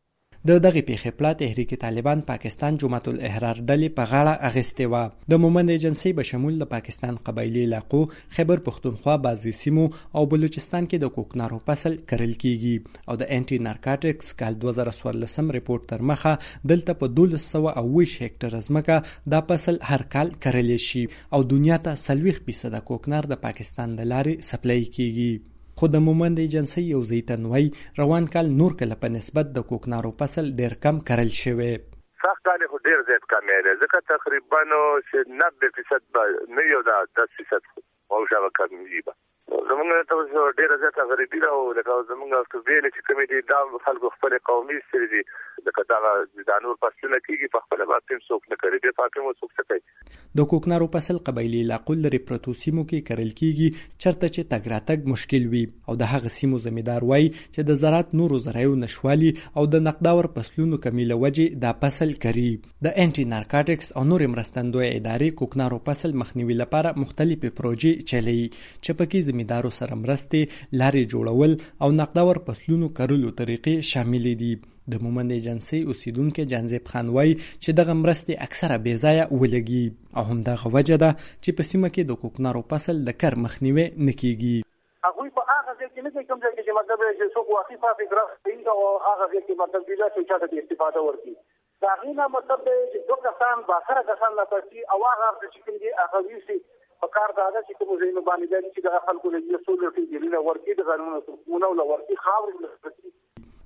Speaker 18: د دغه پیښې پلا تحریک طالبان پاکستان جمعیت الاحرار ډلې په غاړه اغستې و. د مومند ایجنسی به شمول د پاکستان قبایلی علاقو خیبر پښتونخوا بعضی سیمو او بلوچستان کې د کوکنارو فصل کرل کیږي او د انټي نارکاټکس کال دوه زره څوارلسم ریپورت تر مخه دلته په دولس سوه او اووه هکټر ځمکه دا فصل هر کال کرل شي او دنیا ته څلوېښت فیصده کوکنار د پاکستان د لارې سپلای کیږي. خو د مومند ایجنسی یو زیتنوي روان کال نور کله په نسبت د کوکنارو فصل ډیر کم کرل شوی.
Speaker 19: سخت کال خو ډیر زیات کم دی ځکه تقریبا نوي فیصد نه یو دا دس فیصد او شابه کمیږي. زمونږ ته ډیر زیات غریبي ده او لکه زمونږ ته ویل چې کومې دي دا خلکو خپل قومي سری دي لکه دا د نور فصلونه کیږي په خپل باندې څوک نه کوي د پاکمو څوک څه کوي.
Speaker 18: د کوکنارو فصل قبایلی علاقو لري پروتو سیمو کې کرل کیږي چرته چې تګ راتګ مشکل وي او د هغه سیمو زمیدار وای چې د زراعت نورو زرایو نشوالي او د نقداور فصلونو کمی له وجې دا فصل کوي. د انټي نارکاټکس او نور مرستندوی ادارې کوکنارو فصل مخنیوي لپاره مختلفې پروژې چلوي چې پکې زمیدارو سره مرستې لارې جوړول او نقداور فصلونو کرلو طریقې شامل دي. د مومند ایجنسی اوسیدونکو جانزیب خان وای چې دغه مرستې اکثره بې ځایه ولګي او هم دغه وجه ده چې په سیمه کې د کوکنارو فصل د کر مخنیوي نه کیږي.
Speaker 20: هغوی په هغه ځای کې نه کوي کوم ځای چې مطلب چې څوک واقعي فابریک راځي او هغه ځای کې مطلب دی چې چاته د استفاده ورکړي دا غینه مطلب چې دوه کسان باخره کسان لا پاتې او هغه چې کوم دي هغه ویسي په کار دا ده چې کوم ځای نه باندې چې د خلکو له یو څو لټي دی نه ورکړي د قانون څخه ورکړي خاور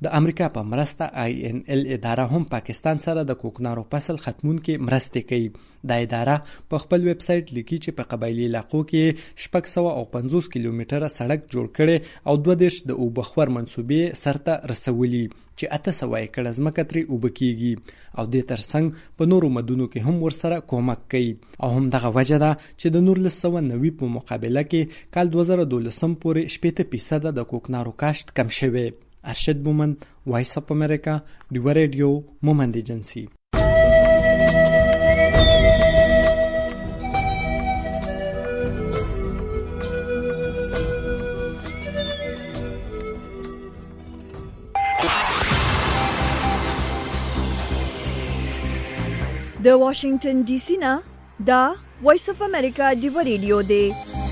Speaker 18: د امریکا په مرسته آی ان ال اداره هم پاکستان سره د کوکنارو فصل ختمونکې مرستې کوي. دا اداره په خپل ویب سټ لیکي چې په قبایلی علاقو کې شپږ سوه او پنځوس کیلومتره سړک جوړ کړي او دوه دېرش د اوبخور منصوبې سرته رسولي چې اته سوه ایکړه ځمکه ترې اوبه کیږي او دې ترڅنګ په نورو مدونو کې هم ورسره کومک کوي. او هم دغه وجه ده چې د نولس سوه نوي په مقابله کې کال دوه زره دولسم پورې شپېته فیصده د کوکنارو کاشت کم شوی. ارشد مومند، وایس اپ امریکا، ډیوه ریډیو، مومند ایجنسی.
Speaker 6: د واشنگټن ډي سي نه دا وایس اف امریکا ډیوه ریډیو دی.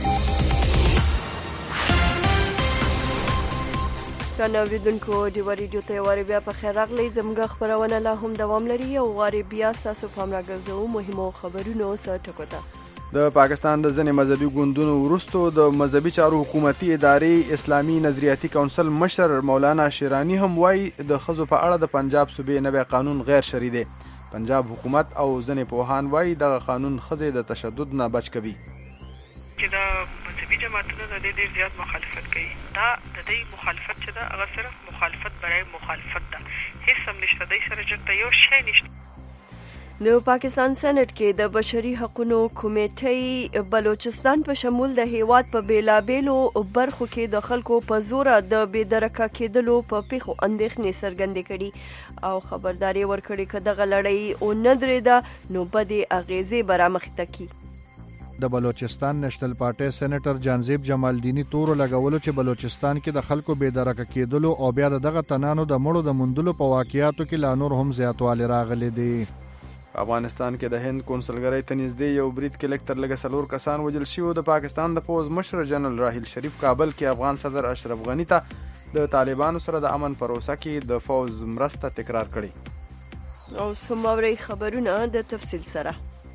Speaker 1: کنه اوریدونکو ډیوه ریډیو ته واره بیا په خیر راغلی. زموږ خبرونه لا هم دوام لري او واره بیا تاسو پام راګرځو مهمو خبرونو سره ټکو ته.
Speaker 2: د پاکستان د ځینې مذهبي ګوندونو وروستو د مذهبي چارو حکومتي ادارې اسلامي نظریاتي کونسل مشر مولانا شیرانی هم وایي د ښځو په اړه د پنجاب صوبې نوی قانون غیر شرعي دی. پنجاب حکومت او ځینې پوهان وایي دغه قانون ښځې د تشدد نه بچ کوي.
Speaker 3: چې دا مذهبي جماعتونه د دې ډېر زیات مخالفت کوي. دا د دې مخالفت چې دا هغه صرف مخالفت برای مخالفت ده، هیڅ هم نشته. دی سره جګړه یو شی نشته.
Speaker 1: د پاکستان سېنات کې د بشري حقوقو کمیټې بلوچستان په شمول د هیواد په بیلابیلو برخو کې د خلکو په زور د بېدرکه کېدلو په پیښو اندېښنې څرګندې کړي او خبرداري ورکړې چې دغه لړۍ او نه درېده نو بدې اغیزې به رامخته کړي.
Speaker 4: د بلوچستان نېشنل پارټي سېنیټر جانزیب جمالدینی تور لګولو چې بلوچستان کې د خلکو بېدرکه کېدلو او بیا دغه تنانو د مړو د موندلو په واقعیاتو کې لا نور هم زیاتوالی راغلی دی.
Speaker 2: افغانستان کې د هند کونسلګرۍ ته نږدې یو برید کې لږ تر لږه څلور کسان وژل شوي. د پاکستان د پوځ مشر جنرال راحیل شریف کابل کې افغان صدر اشرف غني ته د طالبانو سره د امن پروسه کې د فوز مرسته تکرار کړې.
Speaker 1: او سموري خبرونه د تفصیل سره.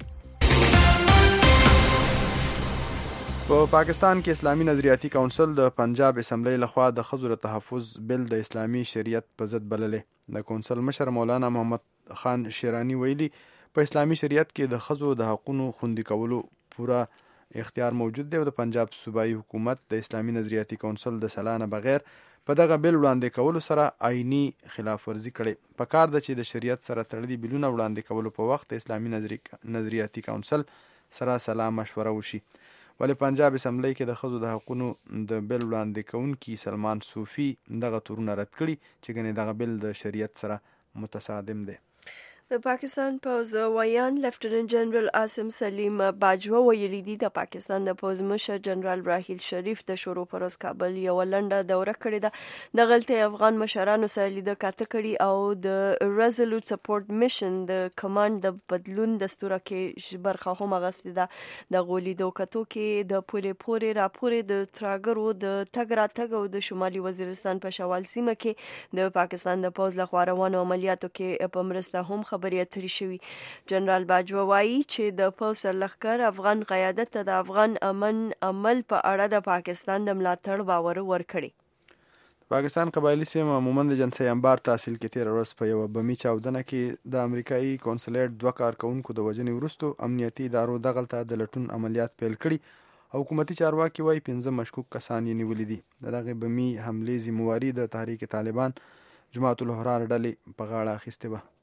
Speaker 2: په پاکستان کې اسلامي نظریاتي کونسل د پنجاب اسمبلی لخوا د ښځو د تحفظ بل د اسلامي شریعت په ضد بللې. د کونسل مشر مولانا محمد خان شیرانی ویلي په اسلامي شریعت کې د ښځو د حقوقو خوندي کولو پوره اختیار موجود دی او د پنجاب صوبایي حکومت د اسلامي نظریاتي کونسل د سلا نه بغیر په دغه بل وړاندې کولو سره آئینی خلاف ورزي کړي. په کار ده چې د شریعت سره تړلي بلونه وړاندې کولو په وخت اسلامي نظریاتي کونسل سره سلا مشوره وشي. ولې پنجاب اسمبلی کې د ښځو د حقوقو د بل وړاندې کوونکي سلمان صوفي دغه تورونه رد کړي چې ګنې دغه بل د شریعت سره متصادم دی.
Speaker 1: د پاکستان پوز ویان لیفټیننټ جنرال عاصم سلیم باجوه ویلي دي د پاکستان د پوز مشر جنرال راحیل شریف د شروع پر ورځ کابل یو لنډه دوره کړې ده. د غلطي افغان مشرانو سره لیدل کاته کړي او د ریزولوټ سپورټ میشن د کمانډ د بدلون دستور کې برخه هم غوښتي ده. د غولي دوکتو کې د پوره پوره راپورې د تراګرو د تګ راتګ او د شمالي وزیرستان په شوال سیمه کې د پاکستان د پوز لخوا روانو عملیاتو کې په مرسته هم خبرې اترې شوي. جنرال باجوه وایي چې د پوځ سرلښکر افغان قیادت ته د افغان امن عمل په اړه د پاکستان د ملاتړ باور ورکړي.
Speaker 2: پاکستان قبایلی سیمه مومند جنسي انبار تحصیل کې تیر ورځ په یو بمي چاودنه کې د امریکایي کونسلیټ دوه کارکونکو د وژنې وروسته امنیتي ادارو دغلته د لټون عملیات پیل کړي. حکومتي چارواکي وایي پنځه مشکوک کسان یې نیولي دي. دغه بمي حملې ذمہواري د تحریک طالبان جماعت الاحرار ډلې په غاړه اخیستې وه.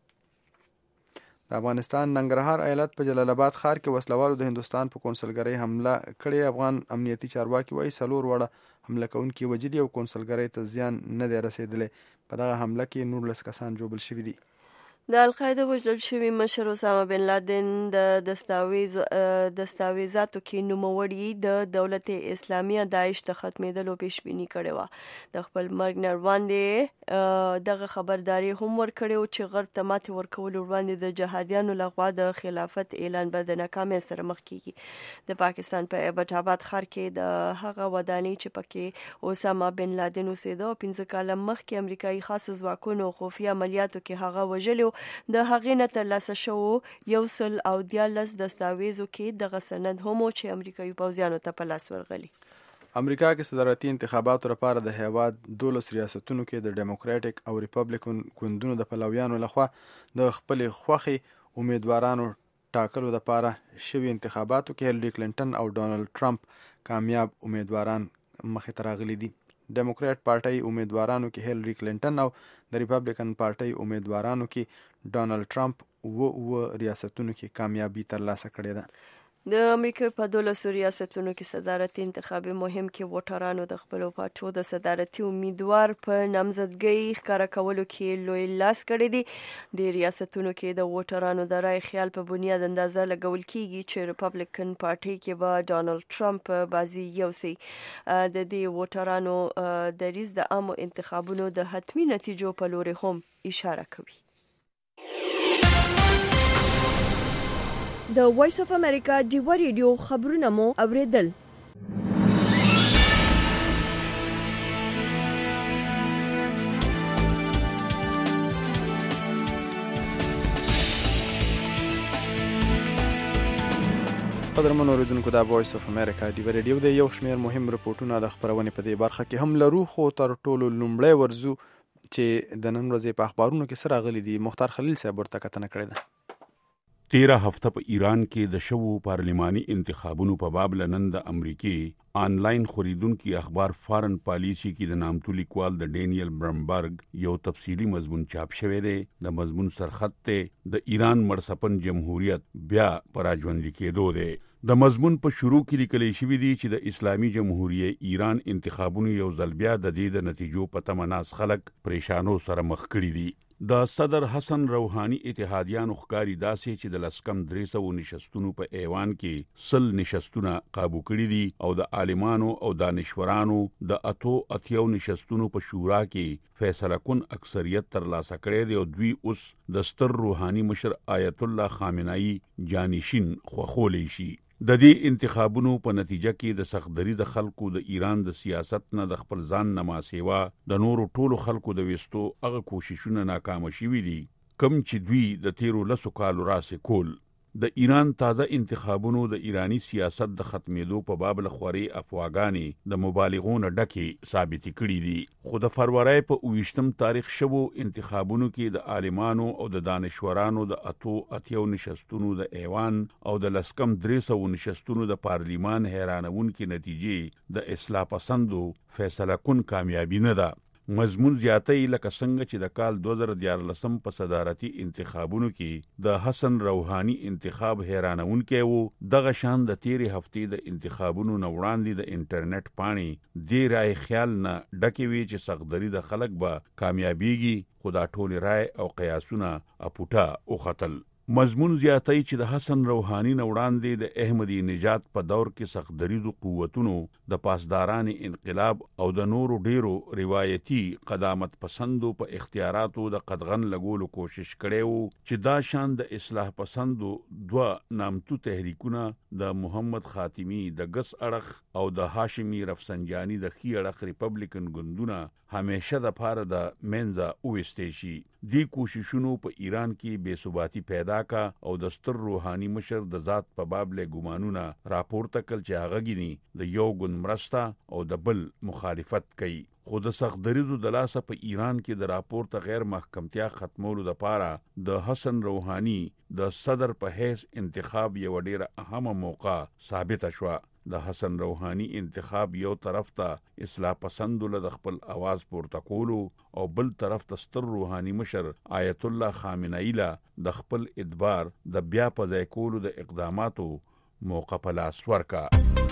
Speaker 2: د افغانستان ننګرهار ایالت په جلال آباد ښار کې وسلوالو د هندوستان په کونسلګرۍ حمله کړې. افغان امنیتي چارواکي وایي څلور وړه حمله کوونکي وژلي او کونسلګرۍ ته زیان نه دی رسېدلی. په دغه حمله کې نولس کسان ژوبل شوي دي.
Speaker 1: د القاعده وژل شوي مشر اسامه بن لادن د دستاویز دستاویزاتو کې نوموړي د دولت اسلامیه داعش ته ختمېدلو پیشبیني کړې وه. د خپل مرګ نه وړاندې دغه خبرداري هم ورکړې و چې غرب ته ماتې ورکولو وړاندې د جهادیانو لخوا د خلافت اعلان به د ناکامۍ سره مخ کیږي. د پاکستان په ایبټ آباد ښار کې د هغه ودانۍ چې پکې اسامه بن لادن اوسېده پنځه کاله مخکې امریکایي خاصو ځواکونو خفیه عملیاتو کې هغه وژلی د هغې نه ترلاسه شوو یو سل او دیارلس دستاویزو کې دغه سند هم و چې امریکایي پوځیانو ته په لاس ورغلي.
Speaker 2: امریکا کې صدارتي انتخاباتو لپاره د هیواد دولس ریاستونو کې د ډیموکراټک او ریپبلیکن ګوندونو د پلویانو لخوا د خپل خوښي امیدوارانو ټاکلو لپاره شوي انتخاباتو کې هیلری کلینټن او ډونالد ټرمپ کامیاب امیدواران مخې ته راغلي دي. ډیموکراټ پارټۍ امیدوارانو کې هیلری کلینټن او د ریپبلیکن پارټۍ امیدوارانو کې ډونالد ټرمپ و و ریاستونو کې کامیابی ترلاسه کړې ده.
Speaker 1: د امریکا په دولسو ریاستونو کې صدارتي انتخابي مهم کې ووټرانو د خپلو پارټیو د صدارتي امیدوار په نامزدګۍ ښکاره کولو کې لوی لاس کړی دی. د ریاستونو کې د ووټرانو د رای خیال په بنیاد اندازه لګول کیږي چې ریپبلیکن پارټۍ کې به ډونالد ټرمپ بازي یوسي. د دې ووټرانو دریځ د عامو انتخابونو د حتمي نتیجو په لوري هم اشاره کوي. د وایس اف امریکا ډیوا ریډیو خبرونه مو اوریدل.
Speaker 2: قدرمنو اوریدونکو د وایس اف امریکا ډیوا ریډیو د یو شمېر مهم رپورټونه د خبرونې په دې برخه کې هم لرو، خو تر ټولو لومړی ورزو چې د نن ورځې په اخبارونو کې سره غلي دي. مختار خلیل صاحب ورته کتنه کړې ده.
Speaker 21: تیرہ هفته په ایران کې د شوو پارلماني انتخابونو په باب لنن د امریکای آنلاین خریدونکو اخبار فارن پالیسی کې د نامتو لیکوال د ډینیل برمبرګ یو تفصیلی مضمون چاپ شوی دی. د مضمون سرخط ته د ایران مرسپن جمهوریت بیا پراژوندي کېدو دی. د مضمون په شروع کې لیکل شوی دی چې د اسلامي جمهوریت ایران انتخابونو یو ځل بیا د دې د نتیجو په تمه ناس خلک پریشانو سره مخ کړي دي. د صدر حسن روحاني اتحادیانو ښکاری داسې چې د لسکم درې سوو نشستونو په ایوان کې سل نشستونه قابو کړي دي او د عالمانو او دانشورانو د اتو اتیو نشستونو په شورا کې فیصله کن اکثریت ترلاسه کړی دی او دوی اوس د ستر روحاني مشر آیت الله خامنه‌ای جانشین خوښولی شي. د دې انتخابونو په نتیجه کې د سختدري د خلکو د ایران د سیاست نه د خپل ځان نه ماسیوا د نورو ټولو خلکو د وستو هغه کوششونه ناکام شوي دي کم چې دوی د تیرو لسو کالو راسې کول. د ایران تازه انتخابونو د ایرانی سیاست د ختمېدو په باب لخوري افواګانی د مبالغونو ډکې ثابت کړي دي. خو د فروری په اویشتم تاریخ شوو انتخابونو کې د عالمانو او د دانشورانو د اتو اتیو نشستونو د ایوان او د لسکم درې سوو نشستونو د پارلیمان حیرانونکې نتیجې د اصلاح پسندو فیصله کن کامیابی نه ده. مضمون زیاتې لکه څنګه چې د کال دو زره دیارلسم په صدارتي انتخابونو کې د حسن روحاني انتخاب حیرانونکی وو. دغه شان د تیرې هفتې د انتخابونو نه وړاندې د انټرنیټ پاڼې دې رای خیال نه ډکې وي چې سختدري د خلک به کامیابیږي، خو دا ټول رای او قیاسونه اپوټه وختل. مضمون زیاتې چې د حسن روحاني نه وړاندې د احمدي نژاد په دور کې سختدریزو قوتونو د پاسداران انقلاب او د نورو ډیرو روایتي قدامت پسندو په اختیاراتو د قدغن لګولو کوشش کړي وو چې دا شان د اصلاح پسندو دوه نامتو تحریکونه د محمد خاتمی د ګس اړخ او د هاشمی رفسنجانی د خي اړخ ریپبلیکن ګوندونه همیشه د پاره د منځه اوستې شي. دی کوششونو په ایران کې بے ثباتی پیدا کا او د ستر روحاني مشر د ذات په باب له ګمانونه راپورته کړ چې هغه غني د یو ګوند مرسته او د بل مخالفت کوي. خو د سختدریزو د لاسه په ایران کې د راپورته غیر محکمتیا ختمولو لپاره د حسن روحاني د صدر په حیث انتخاب یو ډیره اهمه موقع ثابت شوه. د حسن روحاني انتخاب یو طرف ته اصلاح پسندو له خپل आवाज پورته کولو او بل طرف ته ستر روحاني مشر آیت الله خامنه‌ای له د خپل ادبار د بیا په ځای کولو د اقداماتو موقع په لاس ورکا.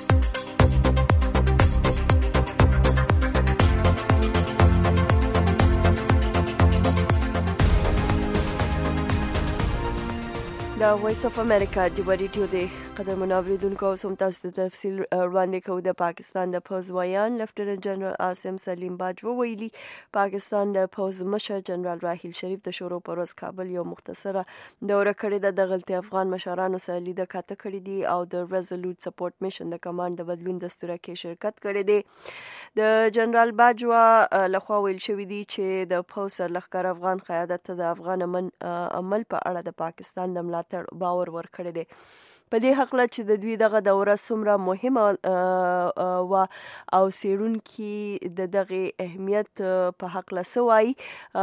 Speaker 1: د وایس اف امریکا ډیوا ریډیو د قدرمنو اوریدونکو سم تاسو ته تفصیل وړاندې کوو. د پاکستان د پوز ویان لیفټننټ جنرال عاصم سلیم باجوه ویلي پاکستان د پوز مشر جنرال راحیل شریف د شروع پر ورځ کابل یو مختصره دوره کړې ده. د غلطي افغان مشرانو سره لیده کاته کړې دي او د ریزولوټ سپورټ میشن د کمانډ د بدلون دستور کې شرکت کړې دي. د جنرال باجوه لخوا ویل شوی دی چې د پوز لخر افغان قیادت د افغان امن عمل په اړه د پاکستان د ملاتړ باور ورکړی دی. په دې حق له چې د دوی دغه دوره څومره مهمه و او سیرونکي د دغه اهمیت په حق له سوای.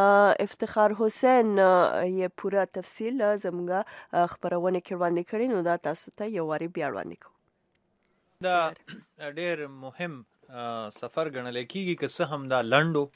Speaker 1: افتخار حسین یې پوره تفصیل زموږه خبرونه کې وړاندې کړي، نو دا تاسو ته یو واری بیا وړاندې کوم.
Speaker 5: دا ډېر مهم سفر ګڼل کېږي که څه هم دا لنډو.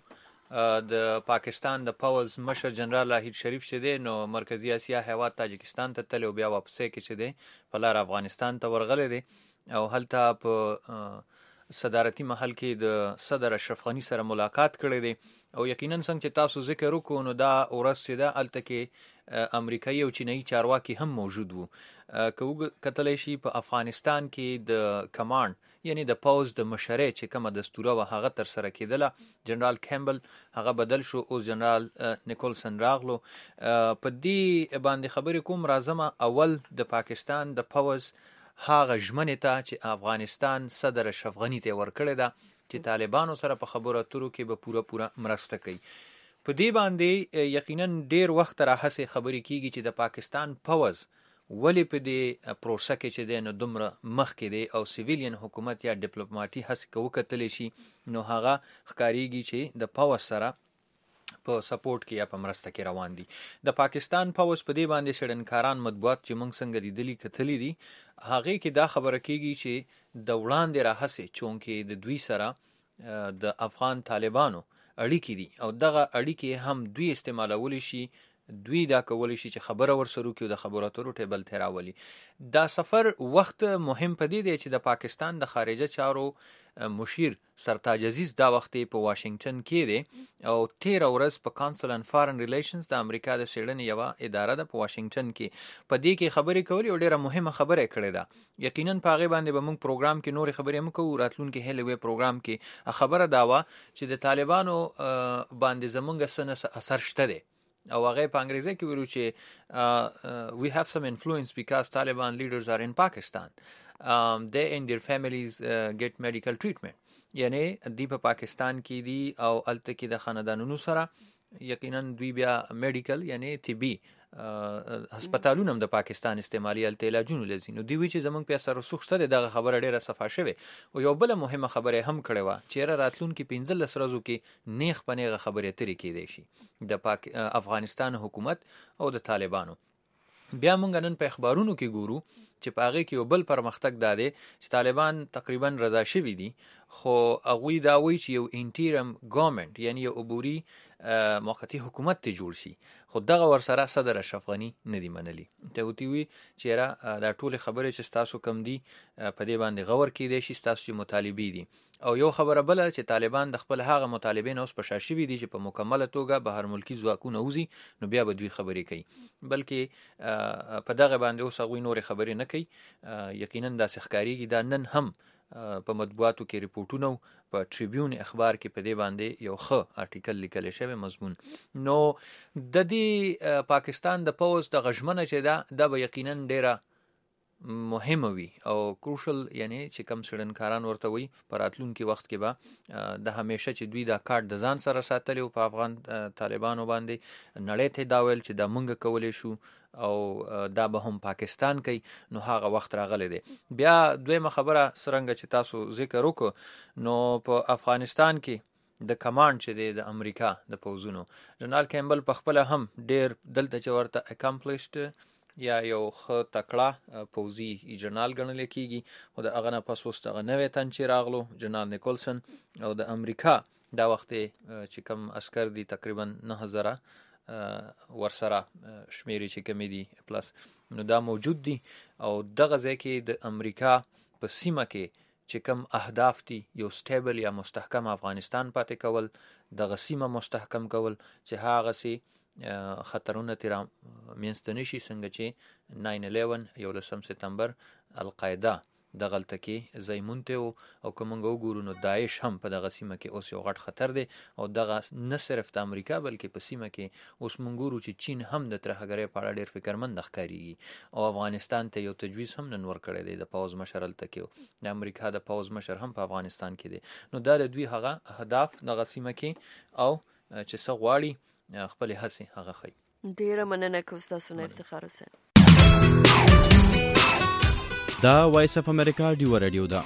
Speaker 5: د پاکستان د پوز مشر جنرال راحیل شریف چې دی نو مرکزی اسیا هیواد تاجکستان ته تللی او بیا واپسی کې چې دی په لار افغانستان ته ورغلی دی او هلته په صدارتي محل کې د صدر اشرف غني سره ملاقات کړی دی او یقینا څنګه چې تاسو ذکر وکړو نو دا ورځ چې ده هلته کې امریکایي او چینایي چارواکي هم موجود وو. که وکتلی شي په افغانستان کې د کمانډ یعنی د پوز د مشرۍ چې کومه دستوره وه هغه ترسره کېدله، جنرال کیمبل هغه بدل شو، اوس جنرال نیکولسن راغلو. په دې باندې خبرې کوم راځم. اول د پاکستان د پوز هغه ژمنې ته چې افغانستان صدر اشرف غني ته ورکړې ده چې طالبانو سره په خبرو اترو کې به پوره پوره مرسته کوي. په دې باندې یقینا ډیر وخت راهسې خبرې کیږي چې د پاکستان پوز ولې په دې پروسه کې چې دی نو دومره مخکې دی او سیویلین حکومت یا ډیپلوماټي هڅې که وکتلی شي نو هغه ښکاریږي چې د پوز سره په سپورټ کې یا په مرسته کې روان دي. د پاکستان پوز په دې باندې شړنکاران مطبوعات چې موږ څنګه لیدلي کتلي دي هغې کې دا خبره کېږي چې د وړاندې راهسې چونکې د دوی سره د افغان طالبانو اړیکې دي او دغه اړیکې هم دوی استعمالولی شي، دوی دا کولی شي چې خبره ورسره وکړي او د خبرو اترو ټیبل ته راولي. دا سفر وخت مهم په دې دی چې د پاکستان د خارجه چارو مشیر سرتاج عزیز دا وخت په واشنگټن کې دی او تیره ورځ په کانسل ان فارن ریلیشنز د امریکا د څېړنې یوه اداره ده په واشنگټن کې په دې کې خبرې کولې او ډېره مهمه خبره یې کړې ده. یقینا په هغې باندې به موږ پروګرام کې نورې خبرې هم کوو. راتلونکي هیلې وې پروګرام کې خبره دا وه چې د طالبانو باندې زموږ څه نه اثر شته دی او هغه په انګریزي کې ویلو چې we have some influence because Taliban leaders are in Pakistan. Um, they and their families uh, get medical treatment. یعنی دی په پاکستان کې دي او الته کې د خاندانونو سره یقینا دوی بیا میډیکل یعنی طبي هسپتالونه هم د پاکستان استعمالي الته علاجونه لزي. نو دوی وی چې زمونږ په اثر رسوخ شته دغه خبره ډیره صفه شوه او یو بل مهمه خبره هم کړې و چې راتلونکي پنځلس ورځو کې نیغ پنیغه خبره ترې کېدې شي د پاک افغانستان حکومت او د طالبانو. بیا مونږ نن په اخبارونو کې ګورو چې په هغه کې یو بل پرمختګ دا دی چې طالبان تقریبا رضا شوي دي خو هغوی دا وایي چې یو انټیرم ګورنمنت یعنی یو عبوري موقتی حکومت ته جوړ شي خو دغه ورسره صدر اشرف غني نه دی منلی. ته وتی وی چې را دا ټول خبرې چې تاسو کم دي په دې باندې غور کړئ شي تاسو مطالبي دي او یو خبره بل چې طالبان د خپل هغه مطالبین اوس په شاشوي دي چې په مکمله توګه بهر ملکی ځواکونه وزي نو بیا به دوی خبرې کوي بلکې په دغه باندې اوس هغوی نورې خبرې نه کوي. یقینا داسې ښکارېږي دا نن هم په مطبوعاتو کې ریپورټونه په ټریبیون اخبار کې په دې باندې یو ښه آرټیکل لیکلی شوی مضمون. نو د دې پاکستان د پوز د غژمنه چې ده دا به یقینا ډیره مهمه وي او کروشل یعنی چې کم څېړنکاران ورته وایي په راتلونکي وخت کې به د همیشه چې دوی دا کارت د ځان سره ساتلی او په افغان طالبانو باندې نړۍ ته دا ویل چې دا مونږ کولی شو او دا به هم پاکستان کوي نو هغه وخت راغلی دی. بیا دویمه خبره څرنګه چې تاسو ذکر وکړو نو په افغانستان کې د کمانډ چې دی د امریکا د پوځونو جنرال کیمبل په خپله هم ډېر دلته چې ورته اکمپلیشډ یا یو ښه تکړه پوځي جنرال ګڼلی کېږي خو د هغه نه پس اوس دغه نوی تن چې راغلو جنرال نیکولسن او د امریکا دا وخت چې کم عسکر دي تقریبا نه زره ورسره شمیرې چې کمې دي پلس نو دا موجود دي او دغه ځای کې د امریکا په سیمه کې چې کم اهداف دي یو سټیبل یا مستحکم افغانستان پاتې کول دغه سیمه مستحکم کول چې هغسې خطرونه تیرا مینځته نشي څنګه چې ناین الیون یولسم سپتمبر القاعده دغلته کې ځای مونتی و او که موږ وګورو نو داعش هم په دغه سیمه کې اوس یو غټ خطر دی او دغه نه صرف د امریکا بلکې په سیمه کې اوس موږ ګورو چې چین هم د ترهګرۍ په اړه ډېر فکرمند ښکارېږي او افغانستان ته یو تجویز هم نن ورکړی دی د پوځ مشر هلته کې د امریکا د پوځ مشر هم په افغانستان کې دی. نو دا د دوی هغه اهداف دغه سیمه کې او چې څه غواړي خپل هڅې هغه ښیي.
Speaker 1: ډیره مننه کوم تاسو نه افتخار حسین.
Speaker 13: دا وایس اف امریکا ډیو رادیو ده.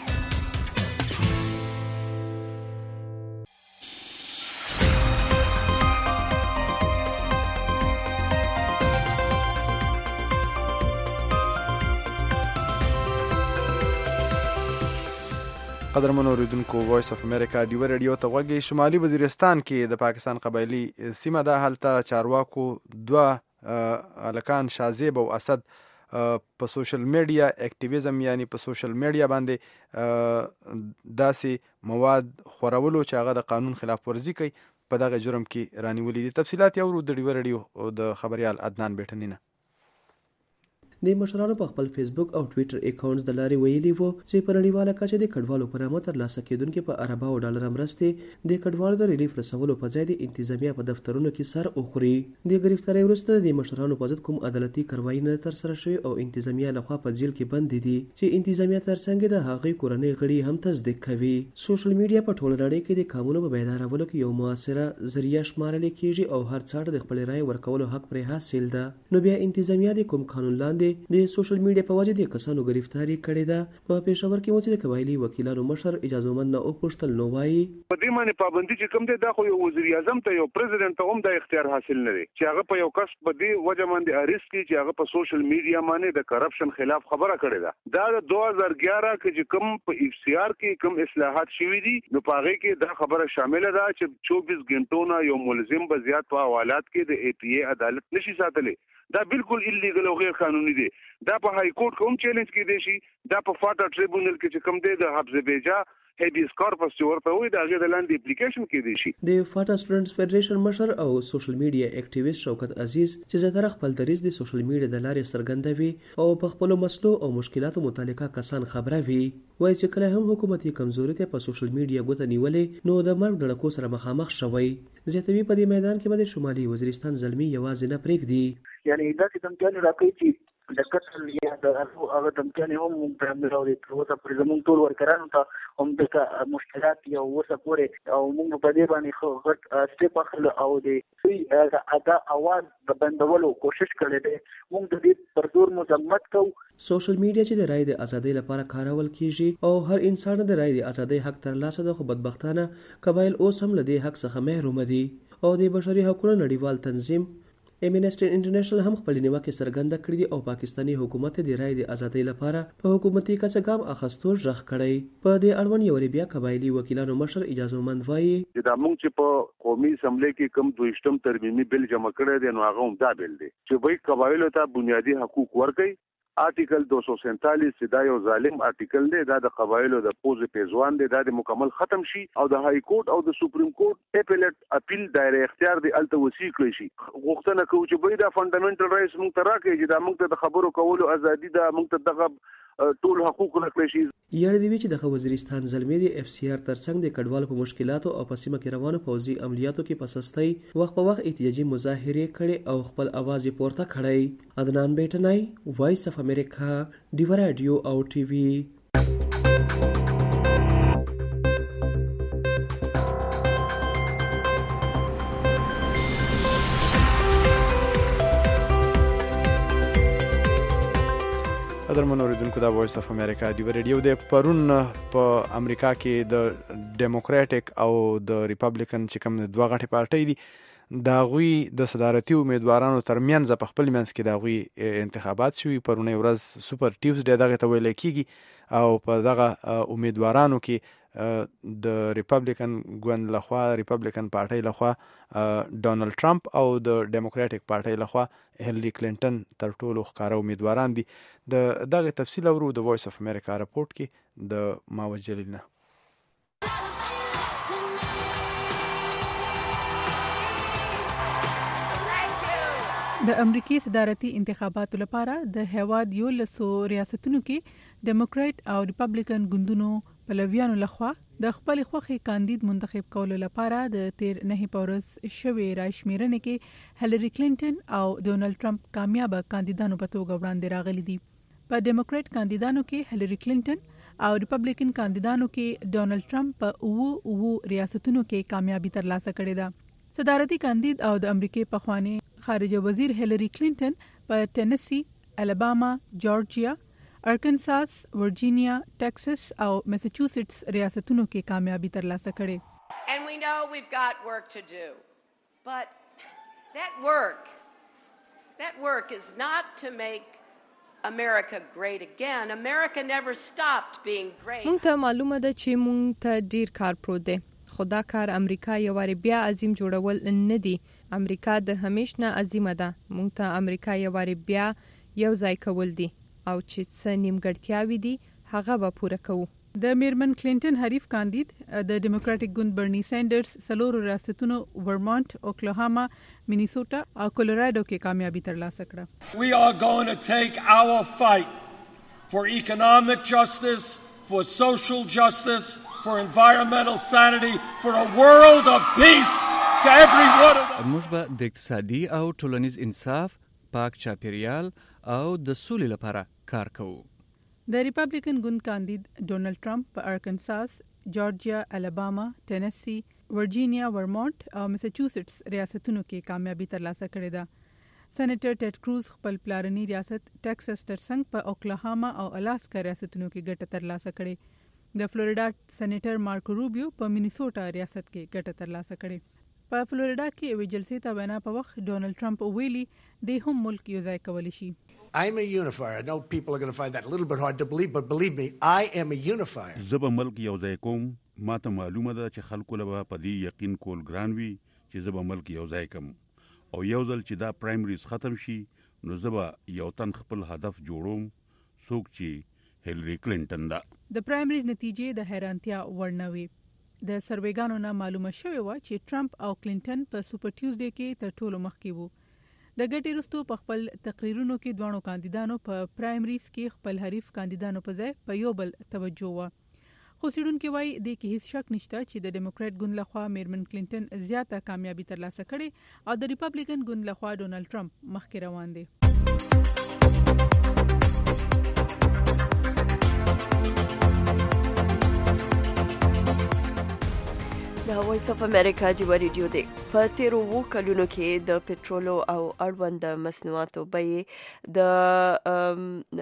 Speaker 2: قدرمن اوریدونکو وایس اف امریکا ډیو رادیو ته غوږی. شمالي وزیرستان کې د پاکستان قبایلی سیمه ده، هلته چارواکو دوه الکان شازیب او اسد په سوشل میډیا اکټیویزم یعنی په سوشل میډیا باندې داسې مواد خورولو چې هغه د قانون خلاف ورزي کوي په دغه جرم کې رانیولې دي. تفصيلات یو د ډیو رادیو د خبريال عدنان بیٹنینه.
Speaker 8: د مشرانو په خپل فیسبوک او ټوئیټر اکاونټس د لارې ویلي وو چې په نړیواله کچه د کډوالو په نامه ترلاسه کېدونکي په ارباو ډالر مرستې د کډوالو د ریلیف رسولو په ځای د انتظامیه په دفترونو کې سر اخري. د گرفتاری وروسته د مشرانو په ضد کوم عدالتي کاروایی نه ترسره شوې او انتظامیه لخوا په جیل کې بند دي چې انتظامیه ترڅنګ د هغې کورنۍ غړي هم تصدیق کوي. سوشل میډیا په ټوله نړۍ کې د قانونو په بیدارولو کې یو موثره ذریعہ شمارل کېږي او هر څاړه د خپل رائے ورکولو حق پرې حاصل ده. نو بیا انتظامیه د کوم قانون لاندې د سوشل میډیا په وجه د کسانو گرفتاری کړې ده. په پېښور کې مو چې د قبایلی وکیلانو مشر اجازهمند نه وپوښتل نو وایي
Speaker 22: په دې باندې پابندي چې کوم دی دا خو یو وزیر اعظم ته یو پریزیدنت ته هم د اختیار حاصل نه دی چې هغه په یو کس په دې وجه باندې اریسټ کړي چې هغه په سوشل میډیا باندې د کرپشن خلاف خبره کړې ده. دا د دوه هزار ګیارہ کې چې کوم په اف سی آر کې کوم اصلاحات شوي دي نو په هغه کې دا خبره شامل ده چې چوبیس غنټو نه یو ملزم به زیات په حوالات کې د ای پی ای عدالت نشي ساتلی. دا بالکل ایلیګل او غیر قانوني دي. دا په های کورټ کوم چیلنج کې دی شي، دا په فاټا ټریبونل کې چې کوم دی د حبس بیجا هیبیس کارپس چې ورته وي دا غیر د لاندې اپلیکیشن کې دی شي.
Speaker 8: د فاټا سټوډنټس فدریشن مشر او سوشل میډیا اکټیویست شوکت عزیز چې زیاتره خپل دریځ د سوشل میډیا د لارې څرګندوي او په خپل مسلو او مشکلاتو متعلقه کسان خبره وي، وایي چې کله هم حکومتي کمزوري ته په سوشل میډیا ګوته نیولې نو د مرګ د لکو سره مخامخ شوی. زیاتوي په دې میدان کې به د شمالي وزیرستان زلمی یوازې نه پرېږدي.
Speaker 23: یعنی دا چې دمکان راکوي چې د قتل یا د هغه دمکان هم موږ هم راوړي تر اوسه پورې زموږ ټول ورکرانو ته هم د مشکلات یو اوسه پورې او موږ په دې باندې خو غټ سټیپ اخلو او د ادا اواز د بندولو کوشش کړی دی. موږ د دې پر زور مذمت کوو.
Speaker 8: سوشل میډیا چې د رائے د ازادۍ لپاره کارول کیږي او هر انسان د رائے د ازادۍ حق ترلاسه ده، خو بدبختانه قبایل اوس هم له دې حق څخه محروم دي او د بشري حقوقو نړیوال تنظیم امنیسټي انټرنیشنل هم خپل نیوکه څرګنده کړې دي او پاکستاني حکومت د رائے د ازادۍ لپاره په حکومتي کچه ګام اخیستو ژغ کړی. په دې اړوند یو بیا قبایلی وکیلانو مشر اجازهمند وایي
Speaker 22: چې دا موږ چې په قومي اسمبلی کې کوم دویشتم ترمیمي بل جمع کړی دی نو هغه هم دا بل دی چې وایي قبایلو ته بنیادی حقوق ورکړي. آرټیکل دو سو سینتالیس دا یو ظالم آرټیکل دی، دا د قبایلو د پوز پیزوان دی، دا د مکمل ختم شي او د های کورټ او د سپریم کورټ اپیلیټ اپیل دایره اختیار دی الته وسیع کړی شي. غوښتنه کوي چې به دا فندامنټل رائټس موږ ته راکړي چې دا موږ ته د خبرو کولو ازادي ده، موږ ته دغه ټول حقوق راکړي شي.
Speaker 8: یاد دی چې د وزیرستان زلمی د اف سی آر ترڅنګ د کډوالو په مشکلاتو او په سیمه کې روانو پوځي عملیاتو کې په سستۍ وخت په وخت احتجاجي مظاهرې کړي او خپل اواز پورته کړی. عدنان بیٹنای، وایس اف امریکا، ډیو رادیو او ټي وي.
Speaker 2: قدرمن اوریدونکو دا وایس اف امریکا ډیو رادیو د پرون په امریکا کې د ډیموکراټک او د ریپبلیکن چې کوم دوه غټي پارټي دي دا غوي د صدارتي امیدوارانو ترمنځ په خپل منځ کې دا غوي انتخابات شوي. پرونی ورځ سوپر ټیوزډے دغه ته ویل کیږي او په دغه امیدوارانو کې د ریپبلیکن ګوند لخوا ریپبلیکن پارټي لخوا ډونالد ټرمپ او د ډیموکراټک پارټي لخوا هیلری کلینټن تر ټولو ښکاره امیدواران دي. د دغه تفصیل اورو د وایس اف امریکا رپورت کې د ماوج جلیل نه.
Speaker 24: د امریکای صدارتي انتخاباتو لپاره د هیواد یو لسو ریاستونو کې ډیموکرات او ریپبلیکن ګوندونو پلویانو لخوا د خپل خوخي کاندید منتخب کولو لپاره د تیر نه پورس شوی راشمیرنه کې هیلری کلینټن او ډونالد ټرمپ کامیاب کاندیدانو په توګه وړاندې راغلي دي. په ډیموکرات کاندیدانو کې هیلری کلینټن او ریپبلیکن کاندیدانو کې ډونالد ټرمپ په اوو اوو ریاستونو کې کامیابی ترلاسه کړې ده. صدارتي کاندید او د امریکای پخوانی خارجه وزیر هیلری کلینټن په ټینسی، الاباما، جورجیا ارکنساس، ورجینیا، ټکساس او میساچوسټس ریاستونو کې کامیابی ترلاسه کړې.
Speaker 7: And we know we've got work to do. But that work that work is not to make America great again. America never stopped being great.
Speaker 9: مونږ ته معلومه ده چې مونږ ته ډیر کار پروت دی. خدا کار امریکا یو واری بیا عظیم جوړول نه دی. امریکا د همیش نه عظیمه ده. مونږ ته امریکا یو واری بیا یو ځای کول دی او چې څه نیمګړتیاوې دي هغه به پوره کوو.
Speaker 24: د میرمن کلینټن حریف کاندید د ډیموکراټک ګوند برنی سینډرز سلور ریاستونو ورمونټ، اوکلاهاما، مینیسوټا او کولوراډو کې کامیابی ترلاسه کړه.
Speaker 10: We are going to take our fight for economic justice, for social justice, for environmental sanity, for a world of peace to every one of them.
Speaker 11: موږ به د اقتصادي او ټولنیز انصاف، پاک چاپیریال او د سولې لپاره کار کوو.
Speaker 24: د ریپبلیکن ګوند کاندید ډونالد ټرمپ په ارکنساس، جارجیا، الاباما، ټینیسی، ورجینیا، ورمونټ او میساچوسټس ریاستونو کې کامیابی ترلاسه کړې ده. سېنیټر ټیډ کروز خپل پلارني ریاست ټکساس ترڅنګ په اوکلاهاما او الاسکا ریاستونو کې ګټه ترلاسه کړې. د فلوریډا سېنیټر مارکو روبیو په مینیسوټا ریاست کې ګټه ترلاسه کړې. په فلوریډا کې یوې جلسې ته وینا په وخت ډونالد ټرمپ ویلي دی هم ملک یو ځای کولی شي.
Speaker 25: I'm a unifier. I know people are going to find that a little bit hard to believe, but believe me, I am a unifier.
Speaker 21: زب ملک یو ځای کوم. ما ته معلومه ده چې خلکو له په دې یقین کول ګران وي چې زب ملک یو ځای کوم او یو ځل چې دا پرایمریز ختم شي نو زب یو تن خپل هدف جوړوم څوک چې هیلری کلینټن ده.
Speaker 24: د پرایمریز نتیجې د حیرانتیا وړ نه وي. د سروېګانو نه معلومه شوې و چې ټرمپ او کلینټن په سوپر ټیوزډے کې تر ټولو مخکې وو. د ګټې وروسته په خپل تقریرونو کې دوانو کاندیدانو په پرایمریز کې خپل حریف کاندیدانو په ځای په یو بل توجه و. خو څېړونکي وایي دې کې هیڅ شک نشته چې د ډیموکراټ ګوند لخوا میرمن کلینټن زیاته کامیابی ترلاسه کړې او د ریپبلیکن ګوند لخوا ډونالد ټرمپ مخکې روان دی.
Speaker 1: د وایس اف امریکا جوړ ریډیو دی. په تیرو وو کلونو کې د پټرولو او اړوند مصنوعاتو بیې د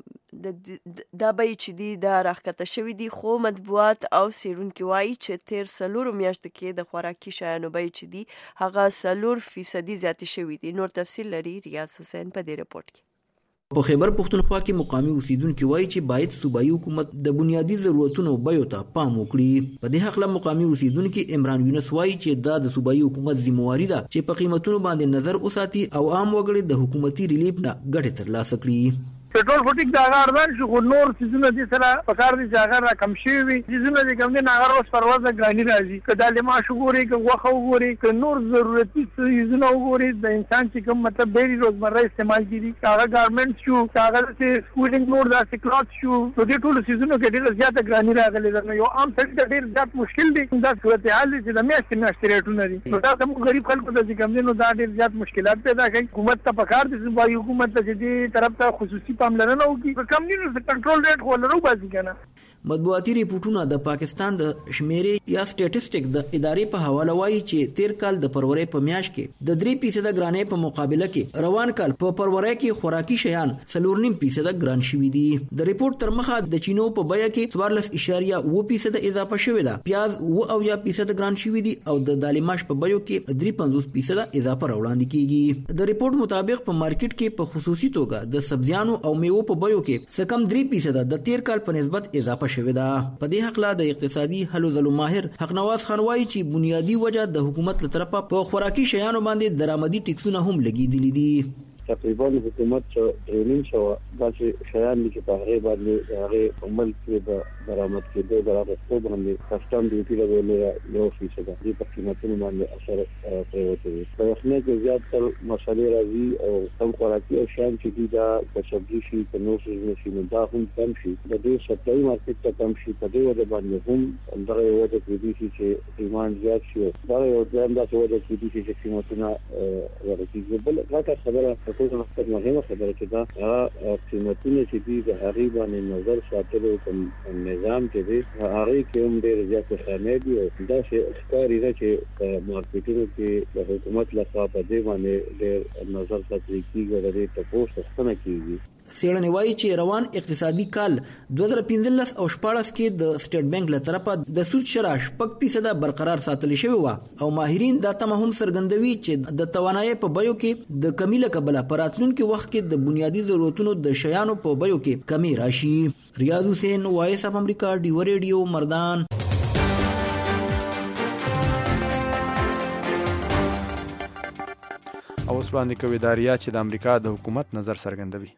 Speaker 1: د بیې چې دي د راښکته شوي دي، خو مطبوعات او څېړونکي وایي چې تیر څلورو میاشتو کې د خوراکي شیانو بیې چې دي هغه څلور فیصدي زیاتې شوي دي. نور تفصیل لري ریاض حسین په دې رپورټ کې.
Speaker 26: په خیبر پښتونخوا کې مقامي اوسیدونکو وایي چې باید صوبایي حکومت د بنیادی ضرورتونو بیو ته پام وکړي. په دې حق له مقامي اوسیدونکو عمران یونس وایي چې دا د صوبایي حکومت ذمہواری ده چې په قیمتونو باندې نظر وساتي او عام وګړي د حکومتي ریلیف نه ګټه ترلاسه کړي.
Speaker 27: Petrol फुटिक د هغه اردان شو خو نور سيزونه دي سره په کار دي چې هغه را کم شي وي سيزونه دي کوم دي هغه اوس پرواز غاني راځي کله د ما شګوري که وخه وګوري که نور ضرورتي سيزونه وګوري د انسان چې کوم مطلب ډېری روزمره استعمال کیږي هغه ګارمنټس شو هغه چې سکولینګ نور د سکلات شو نو دې ټول سيزونه کې ډېر زیاته غاني راغلي درنه یو عام څه ډېر زیات مشکل دي دا صورت حال دي چې د میاشتې میاشتې ریټونه دي نو دا کوم غریب خلکو ته چې کوم دي نو دا ډېر زیات مشکلات پیدا کوي حکومت ته پکار دي چې حکومت ته دې طرف ته خصوصي پاملرنه وکړي کم نه د کنټرول ریټ ولرو باسي کنه.
Speaker 26: مطبوعاتي ریپورتونه د پاکستان د شمیرې یا سټیټسټیک د ادارې په حواله وایي چې تیر کال د فروری په میاشت کې د درې فیصد ګرانۍ په مقابله کې روان کال په فروری کې خوراکي شیان څلور نیم فیصد ګران شوي دي. د ریپورت تر مخه د چینو په بیه کې څوارلس اشاریه اوه فیصد اضافه شوې ده، پیاز اوه اویا فیصد ګران شوي دي او د دالماش په بیو کې درې پنځوس فیصد اضافه راوړاندې کیږي. د ریپورت مطابق په مارکیټ کې په خصوصي توګه د سبزیانو او میوو په بیو کې څه کم درې فیصد د تیر کال په نسبت اضافه شوې ده. په دې حق لا د اقتصادي حلو ځلو ماهر حقنواز خان وایي چې بنیادی وجه د حکومت له طرفه په خوراکي شیانو باندې درآمدي ټیکسونه هم لګیدلي دي.
Speaker 28: تقریبا حکومت ټریننګ شو داسې شیان دي چې په هغه باندې هغه عمل کې د درآمد کېدو د راغستو باندې کسټم ډیوټي لګولې یو فیصد دي په قیمتونو باندې اثر پروتوي. په وخت کې زیات تر مسالې راځي او کم خوراکي شیان چې دي دا د سبزي شي په نور څه شي نو دا هم کم شي د دې سپلای مارکیټ ته کم شي په دې وجه باندې هم اندره یو د دې چې ایمان زیات شي دا یو ځان دا څه وجه دي چې قیمتونه ورته بل راکړه خبره ټول مقصد مهمه خبره چې دا قیمتونه چې دي د هغې باندې نظر ساتلو کوم نظام چې دی هغې کې هم ډېر زیاتې خانې دي او داسې ښکاري ده چې په مارکیټونو کې د حکومت لخوا په دې باندې ډېر نظر تطبیق کېږي او د دې تپوس اخیستنه کېږي.
Speaker 26: څېړنې وایي چې روان اقتصادي کال دوه زره پنځلس او شپاړس کې د سټیټ بانک له طرفه د سود شرح شپږ فیصده برقرار ساتل شوې وه او ماهرین دا تمه هم څرګندوي چې د توانایۍ په بیو کې د کمی له کبله په راتلونکي وخت کې د بنیادي ضرورتونو د شیانو په بیو کې کمی راشي. ریاض حسین، وایس اف امریکا، ډیو ریډیو، مردان.
Speaker 2: او اوس وړاندې کوي داریا چې د امریکا د حکومت نظر څرګندوي.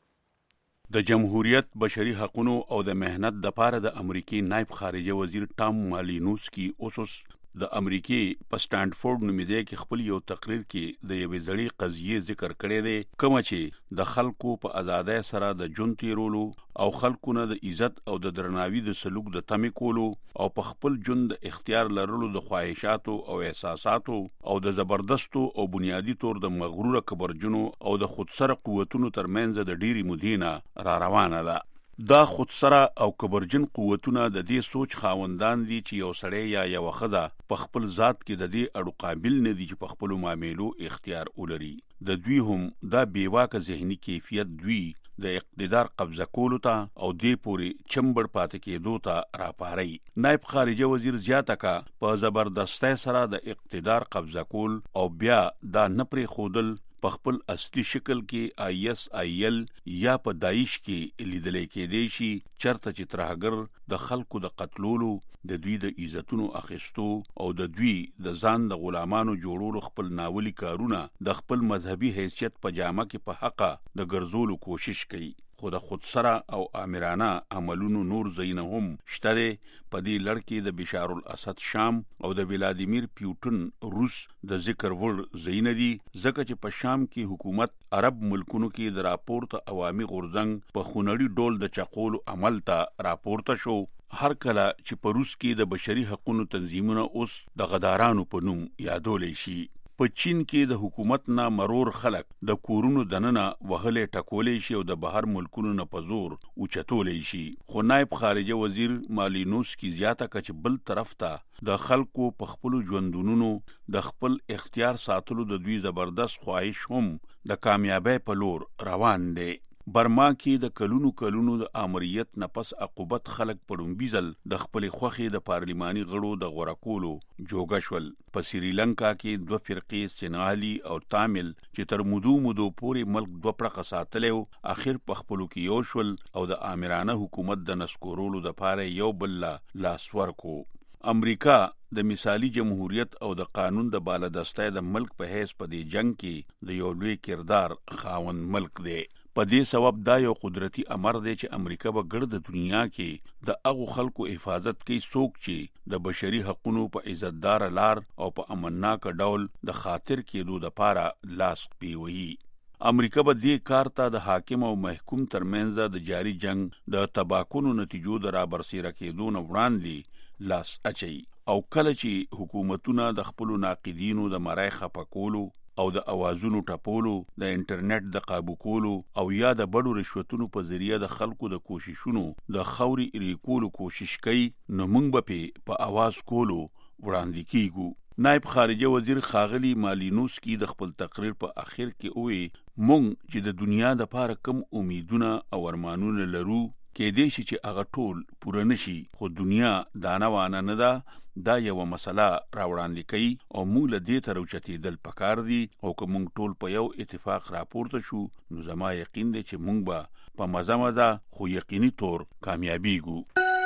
Speaker 21: د جمهوریت بشري حقوقو او د مهنت د پاره د امریکای نائب خارجه وزیر ټام مالینوسکی اوسوس د امریکای په سټانډفورد نومیدې کې خپل یو تقریر کې د یوې ځړې قضیې ذکر کړی دی کوم چې د خلکو په آزادۍ سره د ژوند تیرولو او خلکو نه د عزت او د درناوي د سلوک د تمې کولو او په خپل ژوند د اختیار لرلو د خواهشاتو او احساساتو او د زبردستو او بنیادی طور د مغروره کبرجنو او د خودسره قوتونو ترمنځ د ډيري مدینه را روانه ده. دا خودسره او کبرجن قوتونه د دې سوچ خاوندان دي چې یو سړی یا یو خزه په خپل ذات کې د دې اړو قابل نه دي چې په خپل معاملو اختیار ولري. د دوی هم دا بیواکه ذهني کیفیت دوی د اقتدار قبضه کولو ته او دې پوري چمبړ پاتې کېدو ته راپاري. نائب خارجه وزیر زیاته کا په زبردستۍ سره د اقتدار قبضه کول او بیا دا نه پرې خودل په خپل اصلي شکل کې آی اس آی ال یا په داعش کې لیدلې کېدې شي چرته چې ترهګر د خلکو د قتلولو د دوی د عزتونو اخیستو او د دوی د ځان د غلامانو جوړولو خپل ناولي کارونه د خپل مذهبي حیثیت په جامه کې په حقه د ګرځولو کوشش کوي. خو د خودسره او آمرانه عملونو نور زینه هم شته دی. په دې لړ کې د بشار الاسد شام او د ولادیمیر پیوټن روس د ذکر وړ زینه دي ځکه چې په شام کې حکومت عرب ملکونو کې د راپورته عوامي غورځنګ په خونړي ډول د چقولو عمل ته راپورته شو. هر کله چې په روس کې د بشري حقوقو تنظیمونه اوس د غدارانو په نوم یادولې شي. په چین کې د حکومت نه مرور خلک د کورونو دننه وهلې ټکولې شي او د بهر ملکونو نه په زور اوچتولې شي. خو نائب خارجه وزیر مالینوسکی زیاته کچ بل طرف ته د خلکو په خپل ژوندونو د خپل اختیار ساتلو د دوی زبردست خواهش هم د کامیابی په لور روان دی. برما کې د کلونو کلونو د امریت نه پس عقوبت خلک پړومبي ځل د خپل خوخي د پارلیماني غړو د غورکولو جوګه شول. په سریلانکا کې دوه فرقې سنغالي او تامل چې تر مودو مودو پورې ملک دوه پړقه ساتلو اخر په خپلو کې یو شول او د آمرانه حکومت د نسکورولو د پاره یو بل لاس ورکو. امریکا د مثالی جمهوریت او د قانون د بالادستۍ د ملک په حیث په دې جنگ کې د یو لوی کردار خاوند ملک دی. په دې سبب دا یو قدرتي امر دی چې امریکا به ګرد دنیا کې د هغو خلکو حفاظت کوي څوک چې د بشري حقوقو په عزتدار لار او په امنناک ډول د خاطر کېدو د پاره لاس پیوي. امریکا به دې کار ته د حاکم او محکوم ترمنځ د جاری جنگ د تباکونو نتیجو د رابرسیره کېدو نه وړاندې لاس اچي او کله چې حکومتونه د خپل ناقدینو د مرای خپکولو او د اوازونو ټپولو د انټرنیټ د قابو کولو او یا د بډو رشوتونو په ذریعہ د خلکو د کوششونو د خوري ریکولو کوشش کوي نو موږ به په आवाज کولو وړاندې کیږو. نائب خارجه وزیر خاغلی مالینوسکی د خپل تقریر په اخر کې وی موږ چې د دنیا د پاره کم امیدونه او ارمانونه لرو کې دې شي چې هغه ټول پوره نشي خو دنیا دانوانه نه ده. دا یو مسله راوړاندې کوي او موږ له دې تر اوچتېدل پکار دي او که موږ ټول په یو اتفاق راپورته شو نو زما یقین دی چې موږ به په مزه مزه خو یقیني طور کامیابیږو.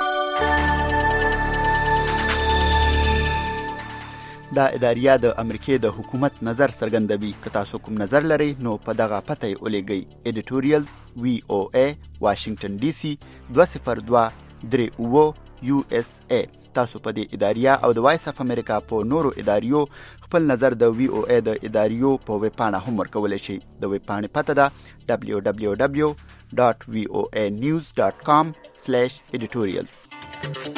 Speaker 12: دا اداریه د امریکای د حکومت نظر څرګندوي. که تاسو کوم نظر لرئ نو په دغه پته یې ولېږئ. ایډیټوریال وی او ای واشنگټن ډي سي دوه صفر دوه درې اوه یو اس ای. تاسو په دې اداریه او د وایس اف امریکا په نورو اداریو خپل نظر د وی او ای د اداریو په ویب پاڼه هم ورکولی شئ. د ویب پاڼې پته ده دبلیو دبلیو دبلیو ډاټ وی او ای نیوز ډاټ کام سلیش ایډیټوریلز.